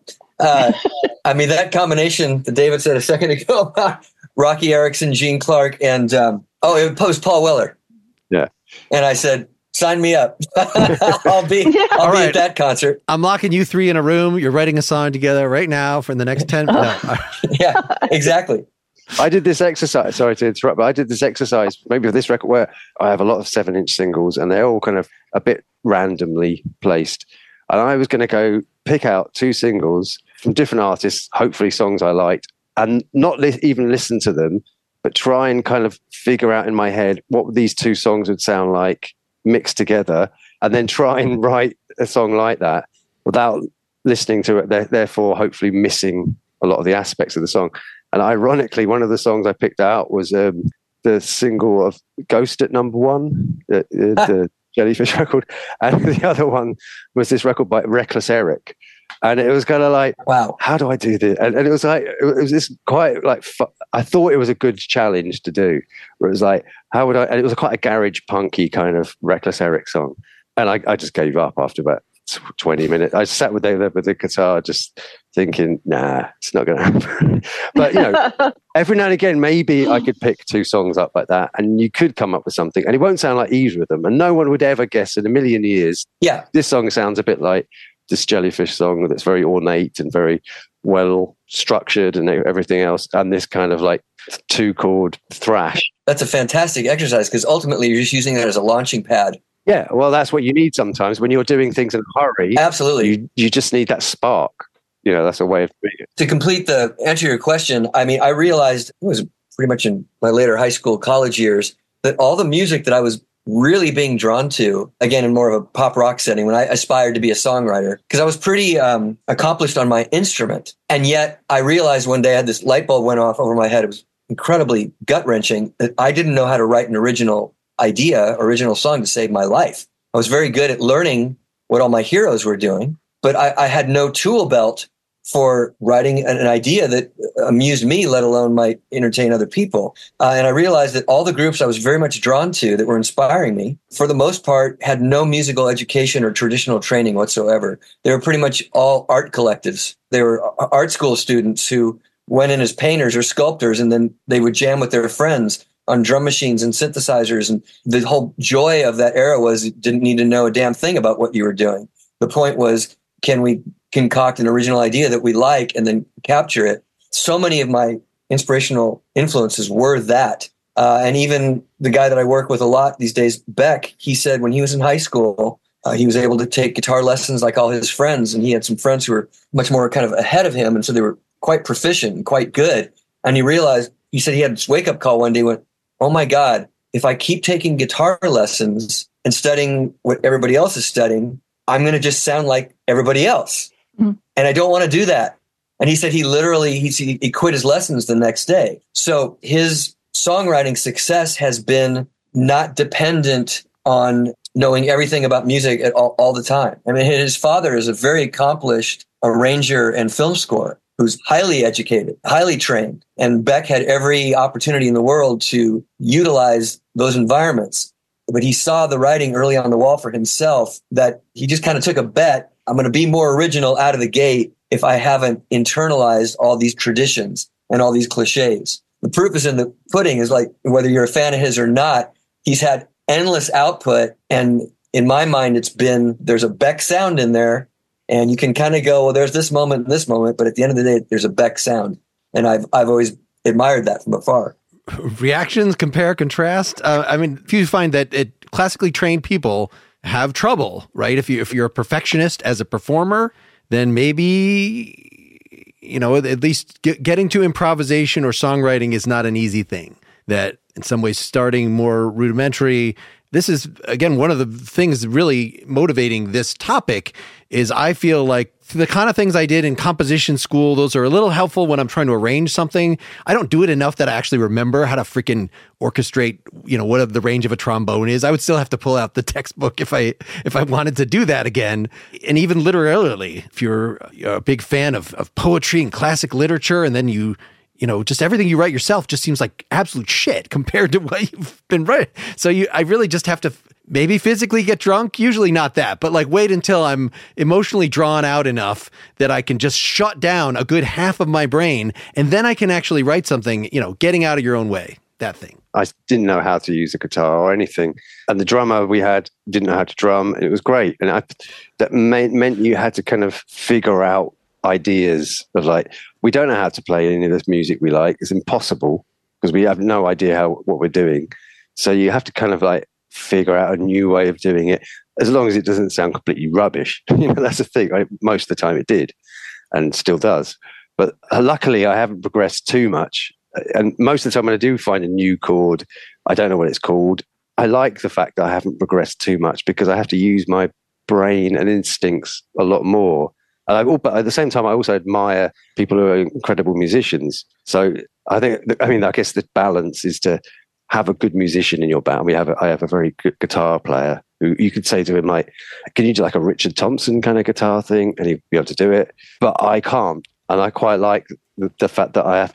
That combination that David said a second ago about Rocky Erickson, Gene Clark, and it was Paul Weller. Yeah. And I said, sign me up. I'll be at that concert. I'm locking you three in a room. You're writing a song together right now for the next 10 minutes. Yeah, exactly. I did this exercise, sorry to interrupt, but I did this exercise maybe with this record where I have a lot of 7-inch singles and they're all kind of a bit randomly placed. And I was going to go pick out 2 singles from different artists, hopefully songs I liked, and not even listen to them, but try and kind of figure out in my head what these 2 songs would sound like mixed together, and then try and write a song like that without listening to it, therefore hopefully missing a lot of the aspects of the song. And ironically, one of the songs I picked out was the single of Ghost at Number One, the Jellyfish record, and the other one was this record by Reckless Eric. And it was kind of like, wow, how do I do this? And it was like, it was this quite like, I thought it was a good challenge to do. Where it was like, how would I? And it was quite a garage punky kind of Reckless Eric song. And I just gave up after about 20 minutes. I sat with the guitar just thinking, nah, it's not going to happen. But, every now and again, maybe I could pick 2 songs up like that and you could come up with something. And it won't sound like either of them. And no one would ever guess in a million years, this song sounds a bit like this Jellyfish song that's very ornate and very well structured and everything else. And this kind of like 2-chord thrash. That's a fantastic exercise because ultimately you're just using that as a launching pad. Yeah, well, that's what you need sometimes when you're doing things in a hurry. Absolutely. You just need that spark. That's a way of doing it. To complete the answer to your question, I realized, it was pretty much in my later high school, college years, that all the music that I was really being drawn to, again, in more of a pop rock setting, when I aspired to be a songwriter, because I was pretty accomplished on my instrument. And yet I realized one day I had this light bulb went off over my head. It was incredibly gut-wrenching that I didn't know how to write an original song to save my life. I was very good at learning what all my heroes were doing, but I had no tool belt for writing an idea that amused me, let alone might entertain other people. And I realized that all the groups I was very much drawn to that were inspiring me, for the most part, had no musical education or traditional training whatsoever. They were pretty much all art collectives. They were art school students who went in as painters or sculptors, and then they would jam with their friends on drum machines and synthesizers. And the whole joy of that era was you didn't need to know a damn thing about what you were doing. The point was, can we concoct an original idea that we like and then capture it? So many of my inspirational influences were that. And even the guy that I work with a lot these days, Beck, he said when he was in high school, he was able to take guitar lessons like all his friends. And he had some friends who were much more kind of ahead of him. And so they were quite proficient and quite good. And he said he had this wake-up call one day, went, oh my God, if I keep taking guitar lessons and studying what everybody else is studying, I'm going to just sound like everybody else. Mm. And I don't want to do that. And he said he literally, he quit his lessons the next day. So his songwriting success has been not dependent on knowing everything about music at all the time. I mean, his father is a very accomplished arranger and film scorer who's highly educated, highly trained. And Beck had every opportunity in the world to utilize those environments. But he saw the writing early on the wall for himself that he just kind of took a bet. I'm going to be more original out of the gate if I haven't internalized all these traditions and all these cliches. The proof is in the pudding, is like, whether you're a fan of his or not, he's had endless output. And in my mind, there's a Beck sound in there. And you can kind of go, well, there's this moment and this moment. But at the end of the day, there's a Beck sound. And I've always admired that from afar. Reactions, compare, contrast. I mean, if you find that classically trained people have trouble, right? If you're a perfectionist as a performer, then maybe, at least getting to improvisation or songwriting is not an easy thing. That in some ways, starting more rudimentary. This is, again, one of the things really motivating this topic is I feel like the kind of things I did in composition school, those are a little helpful when I'm trying to arrange something. I don't do it enough that I actually remember how to freaking orchestrate, what the range of a trombone is. I would still have to pull out the textbook if I wanted to do that again. And even literally, if you're a big fan of poetry and classic literature, and then just everything you write yourself just seems like absolute shit compared to what you've been writing. So I really just have to maybe physically get drunk, usually not that, but like wait until I'm emotionally drawn out enough that I can just shut down a good half of my brain, and then I can actually write something, getting out of your own way, that thing. I didn't know how to use a guitar or anything. And the drummer we had didn't know how to drum. It was great. And that meant you had to kind of figure out ideas of like, we don't know how to play any of this music we like. It's impossible because we have no idea what we're doing. So you have to kind of like figure out a new way of doing it, as long as it doesn't sound completely rubbish. That's the thing. Most of the time it did and still does. But luckily I haven't progressed too much. And most of the time when I do find a new chord, I don't know what it's called. I like the fact that I haven't progressed too much because I have to use my brain and instincts a lot more. But at the same time, I also admire people who are incredible musicians. So I guess the balance is to have a good musician in your band. I have a very good guitar player who you could say to him, like, can you do like a Richard Thompson kind of guitar thing? And he'd be able to do it. But I can't. And I quite like the fact that I have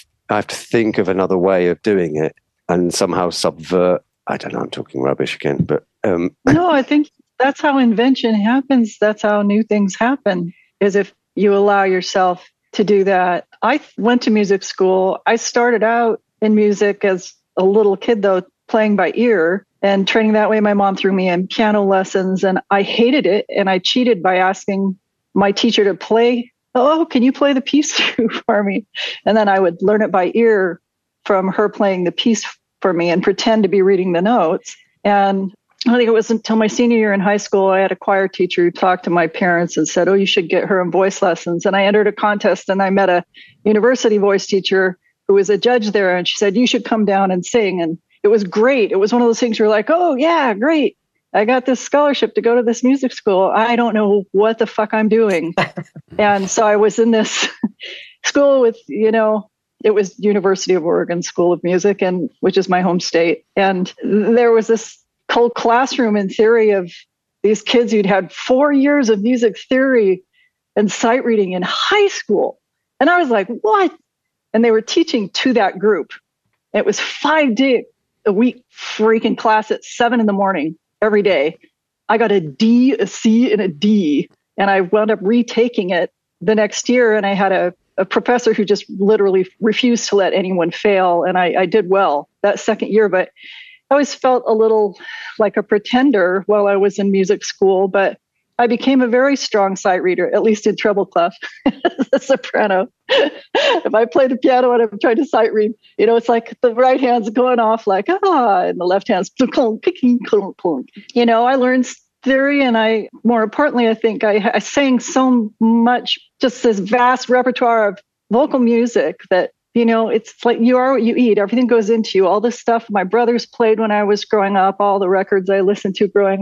to think of another way of doing it and somehow subvert. I don't know, I'm talking rubbish again, but no, I think that's how invention happens. That's how new things happen, is if you allow yourself to do that. I went to music school. I started out in music as a little kid, though, playing by ear and training that way. My mom threw me in piano lessons and I hated it. And I cheated by asking my teacher to play, can you play the piece for me? And then I would learn it by ear from her playing the piece for me and pretend to be reading the notes. And I think it wasn't until my senior year in high school, I had a choir teacher who talked to my parents and said, you should get her in voice lessons. And I entered a contest and I met a university voice teacher who was a judge there. And she said, you should come down and sing. And it was great. It was one of those things where you're like, oh, yeah, great. I got this scholarship to go to this music school. I don't know what the fuck I'm doing. And so I was in this school with, it was University of Oregon School of Music, and which is my home state. And there was this whole classroom in theory of these kids who'd had 4 years of music theory and sight reading in high school. And I was like, what? And they were teaching to that group. It was 5 days a week freaking class at 7 a.m. every day. I got a D, a C, and a D. And I wound up retaking it the next year. And I had a professor who just literally refused to let anyone fail. And I did well that second year. But I always felt a little like a pretender while I was in music school. But I became a very strong sight reader, at least in treble clef, the soprano. If I play the piano and I'm trying to sight read, it's like the right hand's going off like, and the left hand's picking, clunk. I learned theory, and more importantly, I think I sang so much, just this vast repertoire of vocal music that, it's like you are what you eat. Everything goes into you. All this stuff my brothers played when I was growing up, all the records I listened to growing up,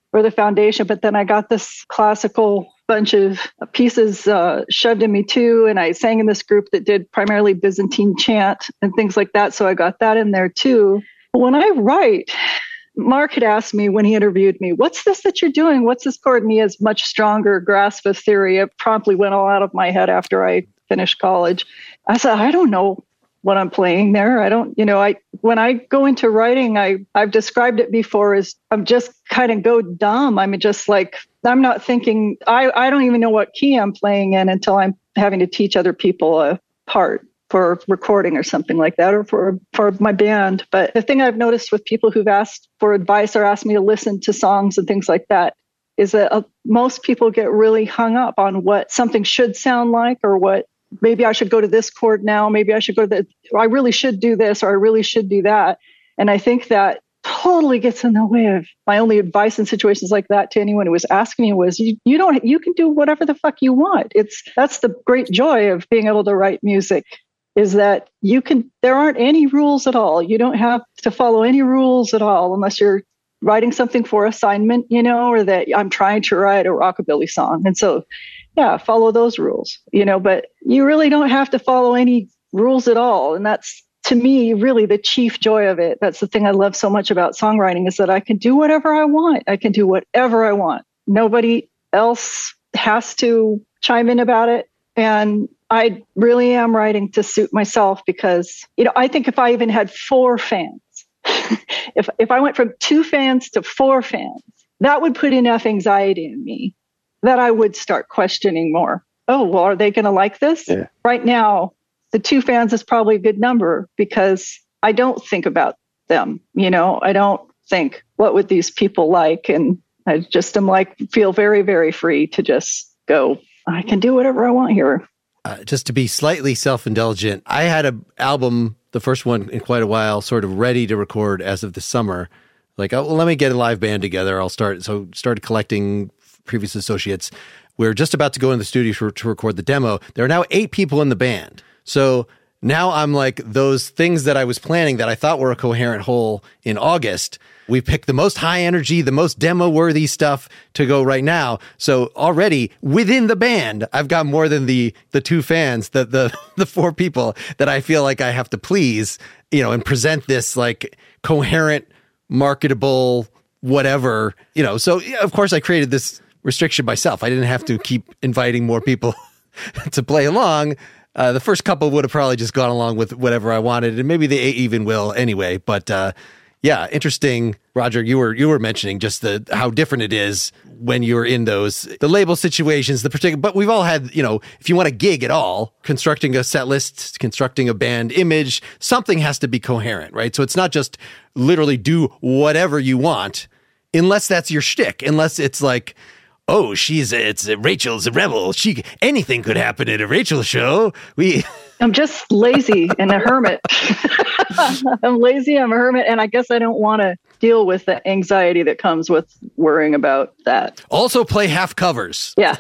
for the foundation. But then I got this classical bunch of pieces shoved in me too. And I sang in this group that did primarily Byzantine chant and things like that. So I got that in there too. When I write, Mark had asked me when he interviewed me, what's this that you're doing? What's this chord? And he has much stronger grasp of theory. It promptly went all out of my head after I finished college. I said, I don't know what I'm playing there. I don't, when I go into writing, I've described it before as I'm just kind of go dumb. I'm just like, I'm not thinking, I don't even know what key I'm playing in until I'm having to teach other people a part for recording or something like that, or for my band. But the thing I've noticed with people who've asked for advice or asked me to listen to songs and things like that is that most people get really hung up on what something should sound like, or what maybe I should go to this chord now, maybe I should go to I really should do this, or I really should do that. And I think that totally gets in the way of my only advice in situations like that to anyone who was asking me was, you can do whatever the fuck you want. That's the great joy of being able to write music, is that there aren't any rules at all. You don't have to follow any rules at all unless you're writing something for assignment, or that I'm trying to write a rockabilly song. And so, yeah, follow those rules, but you really don't have to follow any rules at all. And that's, to me, really the chief joy of it. That's the thing I love so much about songwriting, is that I can do whatever I want. I can do whatever I want. Nobody else has to chime in about it. And I really am writing to suit myself, because, I think if I even had 4 fans, if I went from 2 fans to 4 fans, that would put enough anxiety in me that I would start questioning more. Oh, well, are they going to like this? Yeah. Right now, the 2 fans is probably a good number, because I don't think about them. I don't think, what would these people like? And I just am feel very, very free to just go, I can do whatever I want here. Just to be slightly self-indulgent, I had an album, the first one in quite a while, sort of ready to record as of the summer. Like, let me get a live band together. Started collecting previous associates. We're just about to go in the studio to record the demo. There are now 8 people in the band. So now I'm like, those things that I was planning that I thought were a coherent whole in August, we picked the most high energy, the most demo worthy stuff to go right now. So already within the band, I've got more than the 2 fans, the 4 people that I feel like I have to please, and present this like coherent, marketable, whatever, So of course I created this restriction myself. I didn't have to keep inviting more people to play along. The first couple would have probably just gone along with whatever I wanted, and maybe they even will anyway. But yeah, interesting, Roger. You were mentioning just how different it is when you're in the label situations, but we've all had, if you want to gig at all, constructing a set list, constructing a band image, something has to be coherent, right? So it's not just literally do whatever you want, unless that's your shtick, unless it's like, oh, Rachel's a rebel. Anything could happen at a Rachel show. I'm just lazy and a hermit. I'm lazy, I'm a hermit, and I guess I don't want to deal with the anxiety that comes with worrying about that. Also play half covers. Yeah.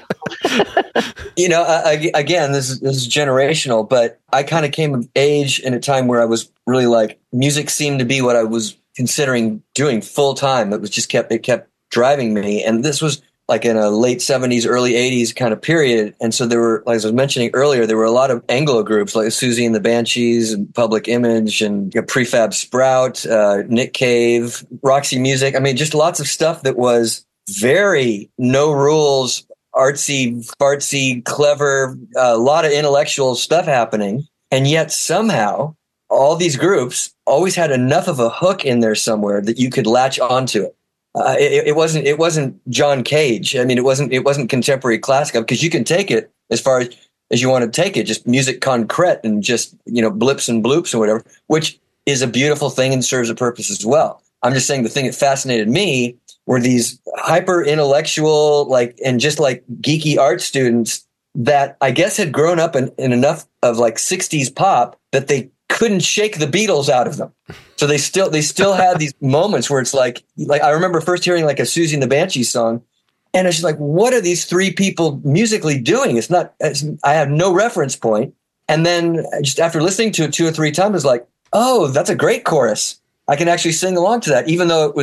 Again, this is generational, but I kind of came of age in a time where I was really like, music seemed to be what I was considering doing full time. It kept driving me. And this was like in a late 70s, early 80s kind of period. And so there were, like I was mentioning earlier, there were a lot of Anglo groups like Susie and the Banshees and Public Image and Prefab Sprout, Nick Cave, Roxy Music. I mean, just lots of stuff that was very no rules, artsy, fartsy, clever, a lot of intellectual stuff happening. And yet somehow all these groups always had enough of a hook in there somewhere that you could latch onto it. It wasn't John Cage. I mean, it wasn't contemporary classical, because you can take it as far as you want to take it, just music concrete and just, blips and bloops and whatever, which is a beautiful thing and serves a purpose as well. I'm just saying the thing that fascinated me were these hyper intellectual, and just geeky art students that I guess had grown up in enough of 60s pop that they couldn't shake the Beatles out of them. So they still had these moments where it's like I remember first hearing a Susie and the Banshees song, and it's just like, what are these 3 people musically doing? I have no reference point. And then just after listening to it 2 or 3 times, it's like, oh, that's a great chorus. I can actually sing along to that, even though it was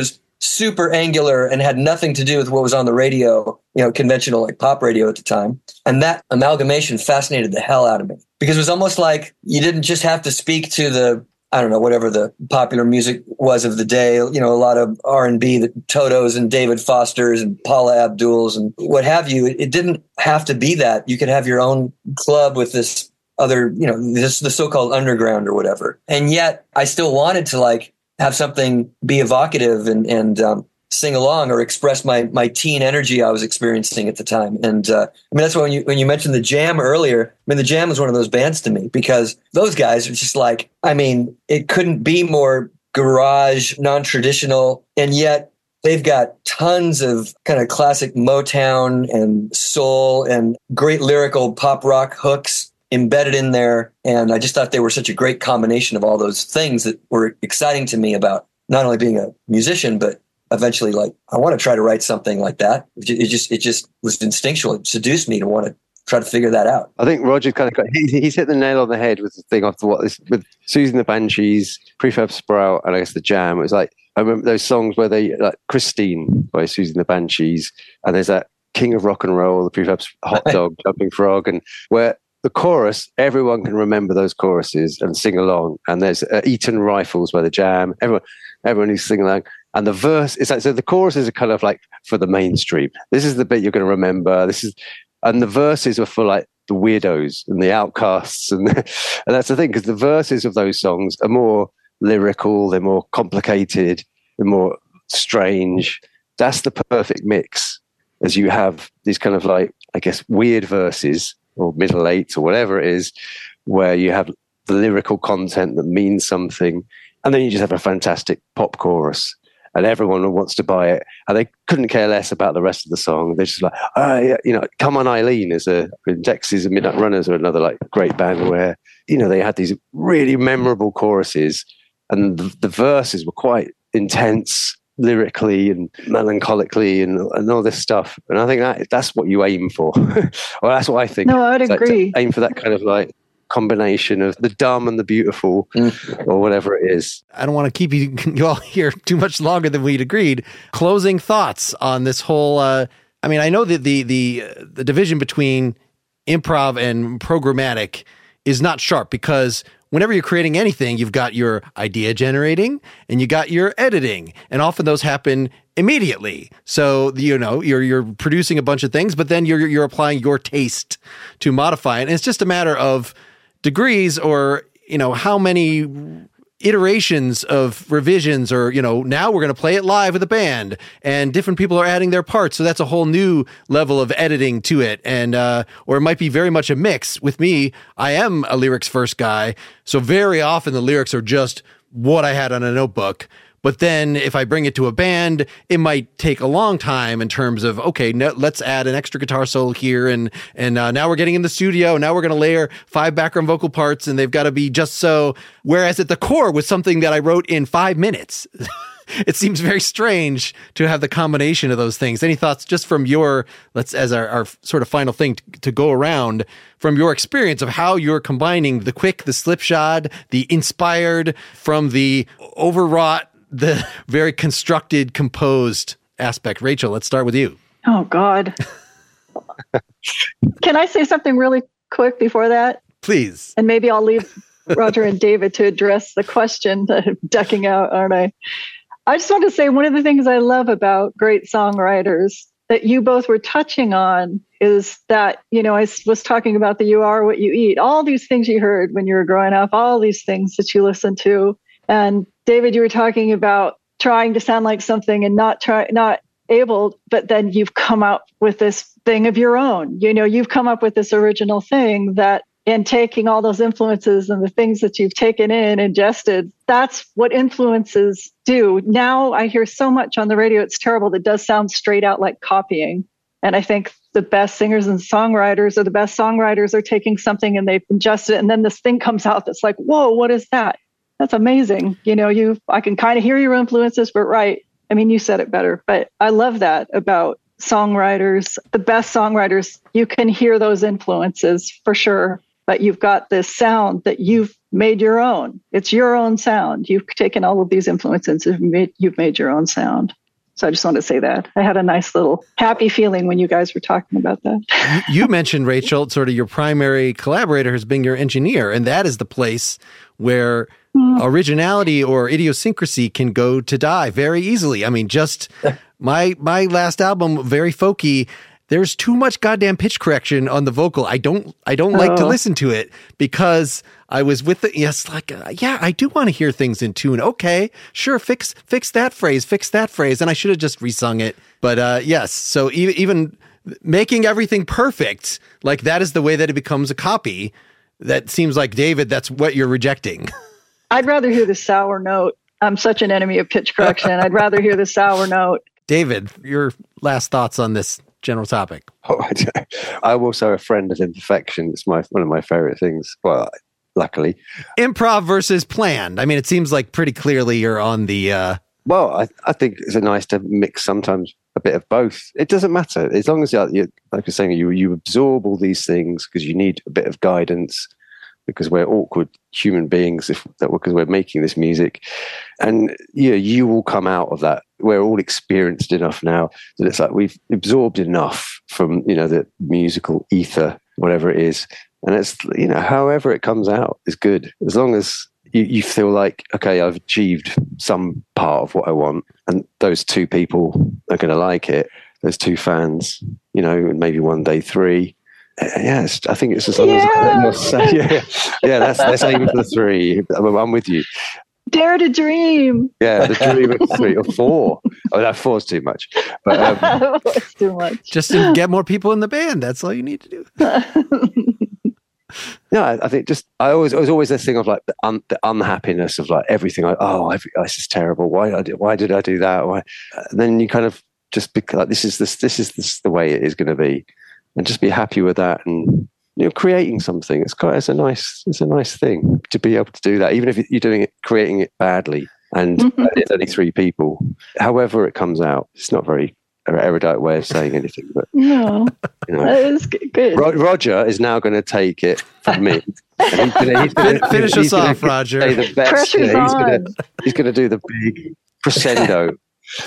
super angular and had nothing to do with what was on the radio, conventional like pop radio at the time. And that amalgamation fascinated the hell out of me, because it was almost like you didn't just have to speak to the, I don't know, whatever the popular music was of the day, a lot of R&B, the Totos and David Fosters and Paula Abduls and what have you. It didn't have to be that. You could have your own club with this other, the so-called underground or whatever. And yet I still wanted to like have something be evocative and sing along or express my teen energy I was experiencing at the time. And that's why when you mentioned the Jam earlier, the Jam was one of those bands to me, because those guys are just like, it couldn't be more garage, non-traditional, and yet they've got tons of kind of classic Motown and soul and great lyrical pop rock hooks embedded in there. And I just thought they were such a great combination of all those things that were exciting to me about not only being a musician, but eventually like, I want to try to write something like that. It just was instinctual. It seduced me to want to try to figure that out. I think Roger kind of he's hit the nail on the head with the thing after with Susie and the Banshees, Prefab Sprout, and I guess the Jam. It was like, I remember those songs where they like Christine by Susie and the Banshees, and there's that King of Rock and Roll, the Prefab Hot Dog, Jumping Frog, and where the chorus, everyone can remember those choruses and sing along. And there's Eton Rifles by the Jam. Everyone who's singing along. And the verse is like, so the choruses are kind of like for the mainstream. This is the bit you're going to remember. And the verses are for like the weirdos and the outcasts. And that's the thing, because the verses of those songs are more lyrical. They're more complicated. They're more strange. That's the perfect mix, as you have these kind of like, I guess, weird verses or middle eights or whatever it is, where you have the lyrical content that means something. And then you just have a fantastic pop chorus and everyone wants to buy it. And they couldn't care less about the rest of the song. They're just like, Come On Eileen Dexys and Midnight Runners are another like great band where, they had these really memorable choruses and the verses were quite intense lyrically and melancholically and all this stuff. And I think that's what you aim for. Well, that's what I think. No, I'd agree. Aim for that kind of like combination of the dumb and the beautiful or whatever it is. I don't want to keep you all here too much longer than we'd agreed. Closing thoughts on this whole, I know that the division between improv and programmatic is not sharp, because whenever you're creating anything, you've got your idea generating and you got your editing, and often those happen immediately. So, you're producing a bunch of things, but then you're applying your taste to modify it. And it's just a matter of degrees or, how many iterations of revisions, or now we're going to play it live with a band and different people are adding their parts, so that's a whole new level of editing to it. And or it might be very much a mix. With me, I am a lyrics first guy, so very often the lyrics are just what I had on a notebook. But then if I bring it to a band, it might take a long time in terms of, okay, let's add an extra guitar solo here. And now we're getting in the studio. Now we're going to layer 5 background vocal parts and they've got to be just so. Whereas at the core was something that I wrote in 5 minutes. It seems very strange to have the combination of those things. Any thoughts just from as our sort of final thing to go around, from your experience of how you're combining the quick, the slipshod, the inspired from the overwrought, the very constructed, composed aspect? Rachel, let's start with you. Oh, God. Can I say something really quick before that? Please. And maybe I'll leave Roger and David to address the question that I'm decking out, aren't I? I just want to say one of the things I love about great songwriters that you both were touching on is that, I was talking about the you are what you eat, all these things you heard when you were growing up, all these things that you listened to. And David, you were talking about trying to sound like something and not able, but then you've come out with this thing of your own. You've come up with this original thing that, in taking all those influences and the things that you've taken in, ingested, that's what influences do. Now I hear so much on the radio, it's terrible, that does sound straight out like copying. And I think the best singers and songwriters, or the best songwriters, are taking something and they've ingested it, and then this thing comes out that's like, whoa, what is that? That's amazing. I can kind of hear your influences, but right. You said it better, but I love that about songwriters. The best songwriters, you can hear those influences for sure, but you've got this sound that you've made your own. It's your own sound. You've taken all of these influences and you've made your own sound. So I just wanted to say that. I had a nice little happy feeling when you guys were talking about that. You mentioned, Rachel, sort of your primary collaborator has been your engineer, and that is the place where originality or idiosyncrasy can go to die very easily. I mean, just my last album, very folky, there's too much goddamn pitch correction on the vocal. I don't like to listen to it because I was with I do want to hear things in tune. Okay, sure, fix that phrase, and I should have just resung it. But yes, so even making everything perfect, like that is the way that it becomes a copy. That seems like, David, that's what you're rejecting. I'd rather hear the sour note. I'm such an enemy of pitch correction. I'd rather hear the sour note. David, your last thoughts on this general topic? I'm also a friend of imperfection. It's one of my favorite things. Well, luckily. Improv versus planned. I mean, it seems like pretty clearly you're on the... Well, I think it's nice to mix sometimes a bit of both. It doesn't matter. As long as, like you're saying, you absorb all these things because you need a bit of guidance because we're awkward human beings because we're making this music. And you will come out of that. We're all experienced enough now that it's like we've absorbed enough from, the musical ether, whatever it is. And it's, however it comes out is good. As long as you feel like, okay, I've achieved some part of what I want, and those two people are going to like it. Those two fans, and maybe one day three. Yes, I think it's as long as let's aim for the three. I'm with you. Dare to dream. Yeah, the dream of 3 or 4. Oh, that 4's too much. But it's too much. Just to get more people in the band. That's all you need to do. No, I think there's always this thing of like the unhappiness of like everything. This is terrible. Why did I do that? Why? And then you kind of just because like, this is the way it is going to be, and just be happy with that. And creating something. It's a nice thing to be able to do that, even if you're creating it badly, and it's only 3 people. However it comes out, it's not very erudite way of saying anything, but no, that is good. Roger is now going to take it from me. And he's gonna finish us off, Roger. Pressure's on. He's going to do the big crescendo.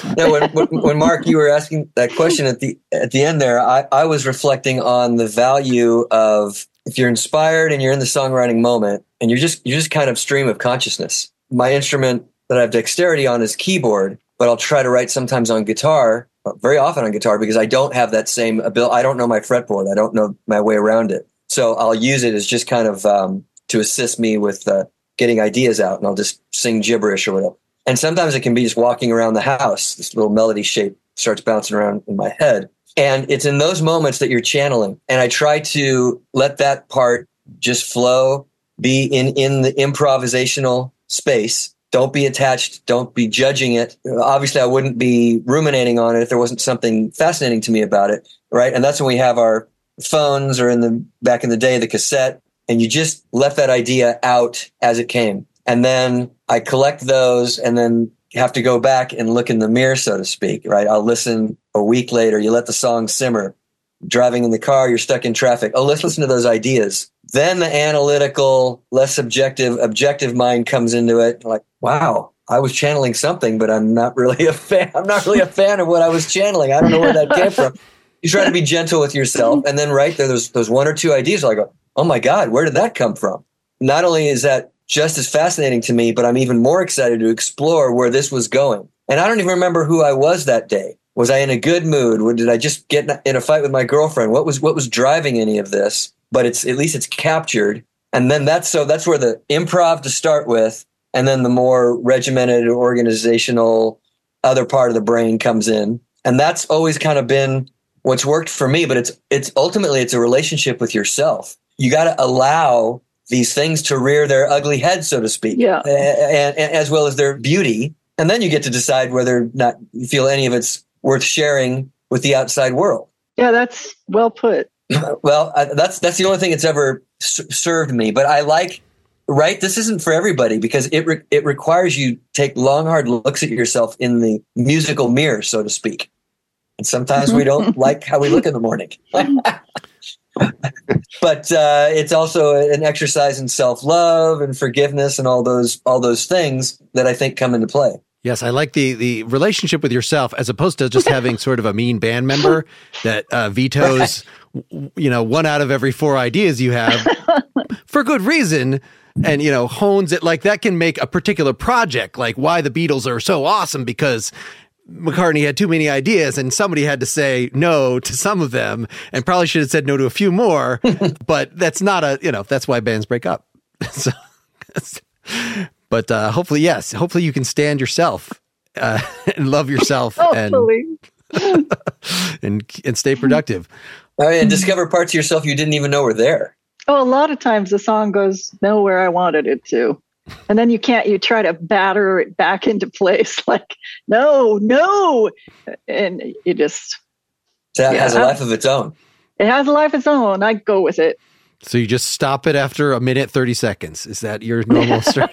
When Mark, you were asking that question at the end there, I was reflecting on the value of if you're inspired and you're in the songwriting moment and you're just kind of stream of consciousness. My instrument that I have dexterity on is keyboard, but I'll try to write sometimes on guitar. Very often on guitar because I don't have that same ability. I don't know my fretboard. I don't know my way around it. So I'll use it as just kind of to assist me with getting ideas out, and I'll just sing gibberish or whatever. And sometimes it can be just walking around the house. This little melody shape starts bouncing around in my head. And it's in those moments that you're channeling. And I try to let that part just flow, be in the improvisational space. Don't be attached. Don't be judging it. Obviously, I wouldn't be ruminating on it if there wasn't something fascinating to me about it, right? And that's when we have our phones, or back in the day, the cassette, and you just left that idea out as it came. And then I collect those and then have to go back and look in the mirror, so to speak, right? I'll listen a week later. You let the song simmer. Driving in the car, you're stuck in traffic. Oh, let's listen to those ideas. Then the analytical, less objective mind comes into it. Like, wow, I was channeling something, but I'm not really a fan. I'm not really a fan of what I was channeling. I don't know where that came from. You try to be gentle with yourself. And then right there's those 1 or 2 ideas. I go, oh my God, where did that come from? Not only is that just as fascinating to me, but I'm even more excited to explore where this was going. And I don't even remember who I was that day. Was I in a good mood? Did I just get in a fight with my girlfriend? What was driving any of this? But at least it's captured. And then that's where the improv to start with, and then the more regimented organizational other part of the brain comes in. And that's always kind of been what's worked for me. But it's ultimately it's a relationship with yourself. You got to allow these things to rear their ugly head, so to speak, and as well as their beauty. And then you get to decide whether or not you feel any of it's worth sharing with the outside world. Yeah, that's well put. Well, that's the only thing that's ever served me. But I like, right, this isn't for everybody because it requires you take long, hard looks at yourself in the musical mirror, so to speak. And sometimes we don't like how we look in the morning. But it's also an exercise in self-love and forgiveness and all those things that I think come into play. Yes, I like the relationship with yourself as opposed to just having sort of a mean band member that vetoes, one out of every 4 ideas you have for good reason, and hones it. Like that can make a particular project, like why the Beatles are so awesome, because McCartney had too many ideas and somebody had to say no to some of them and probably should have said no to a few more. But that's not that's why bands break up. So. But hopefully you can stand yourself and love yourself and stay productive. And discover parts of yourself you didn't even know were there. Oh, a lot of times the song goes nowhere I wanted it to. And then you try to batter it back into place like, no. And you just... It has a life of its own. It has a life of its own. I go with it. So you just stop it after 1 minute, 30 seconds. Is that your normal strategy?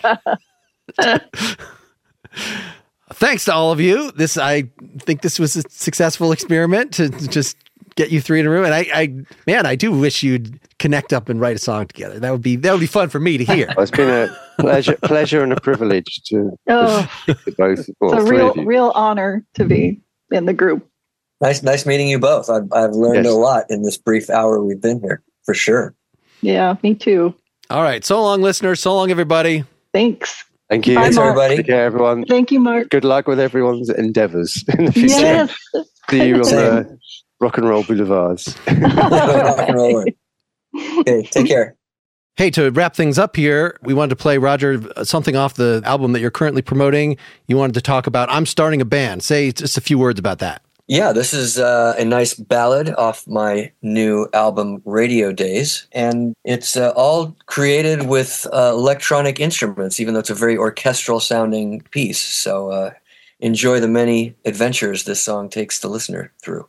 Thanks to all of you. I think this was a successful experiment to just get you 3 in a room. And I do wish you'd connect up and write a song together. That would be fun for me to hear. It's been a pleasure and a privilege to both. It's a real honor to be in the group. Nice meeting you both. I've learned a lot in this brief hour we've been here, for sure. Yeah, me too. All right. So long, listeners. So long, everybody. Thanks. Thank you. Thanks, everybody. Take care, everyone. Thank you, Mark. Good luck with everyone's endeavors in the future. Yes. See you on the rock and roll boulevards. Rock and roll. Okay, take care. Hey, to wrap things up here, we wanted to play, Roger, something off the album that you're currently promoting. You wanted to talk about I'm Starting a Band. Say just a few words about that. Yeah, this is a nice ballad off my new album, Radio Days. And it's all created with electronic instruments, even though it's a very orchestral sounding piece. So enjoy the many adventures this song takes the listener through.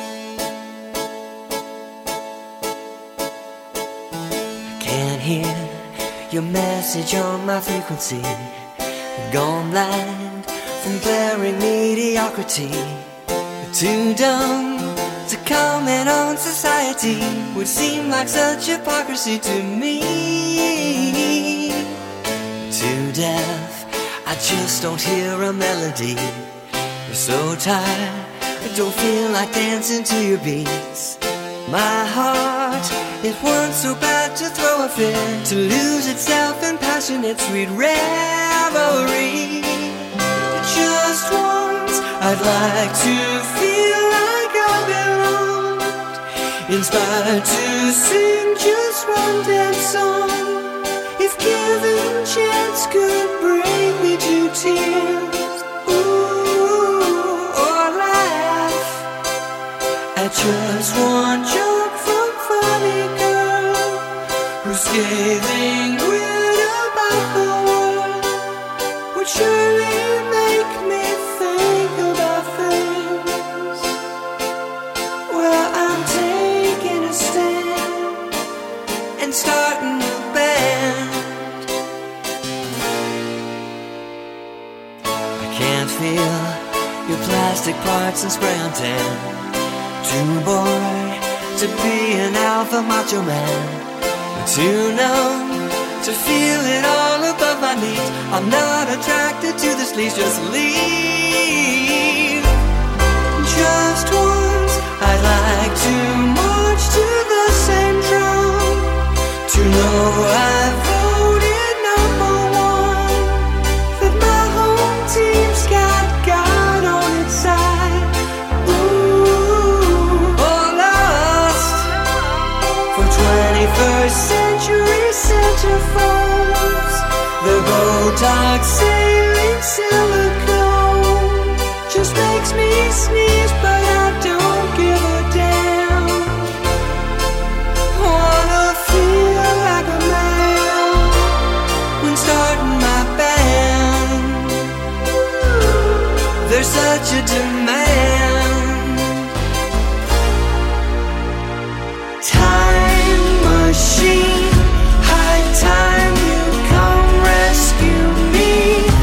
I can't hear your message on my frequency. Gone blind from glaring mediocrity. Too dumb to comment on society would seem like such hypocrisy to me. Too deaf, I just don't hear a melody. I'm so tired, I don't feel like dancing to your beats. My heart, it wants so bad to throw a fit, to lose itself in passionate sweet revelry. Just once, I'd like to feel like I belonged, inspired to sing just one damn song. If given chance could bring me to tears, ooh, or laugh at just one joke from funny girl who's scathing word about the world would surely make me think about things. Well, I'm taking a stand and starting a band. I can't feel your plastic parts and spray on tan. Too bored to be an alpha macho man. Too numb to feel it all above my knees. I'm not attracted to this, please just leave. Just once, I'd like to march to the same drum, to know I voted #1, that my home team's got God on its side. Ooh, or lost for 21st century centerfolds. The Botox saline silicone just makes me sneeze, but I don't give a damn. Wanna feel like a man when starting my band. There's such a demand. Time machine, high time you come rescue me.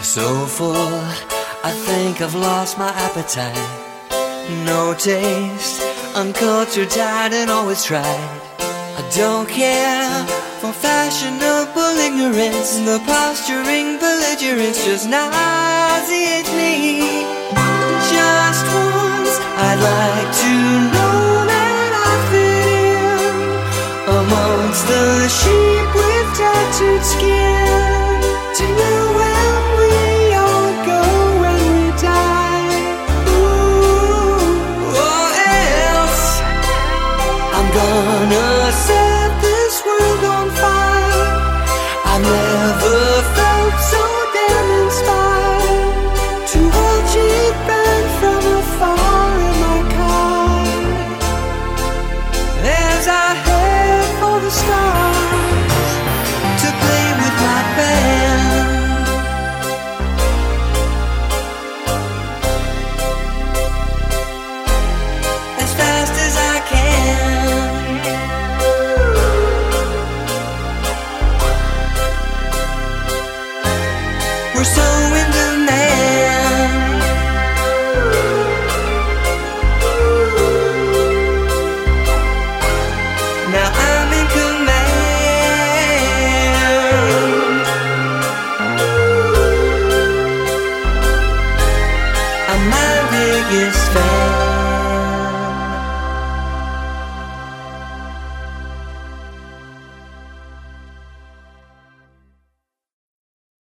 So full, I think I've lost my appetite. No taste, uncultured, tired, and always tried. I don't care for fashionable ignorance. The posturing belligerence just nauseates me. Just once, I'd like to know that I fit in amongst the sheep with tattooed skin. To know where we all go when we die. Ooh, or else I'm gonna set this world on fire. I've never felt so damn inspired to watch it burn from afar in my car as I head for the stars to play with my band. As fast as I can. We're so in demand. Now I'm in command. I'm my biggest fan.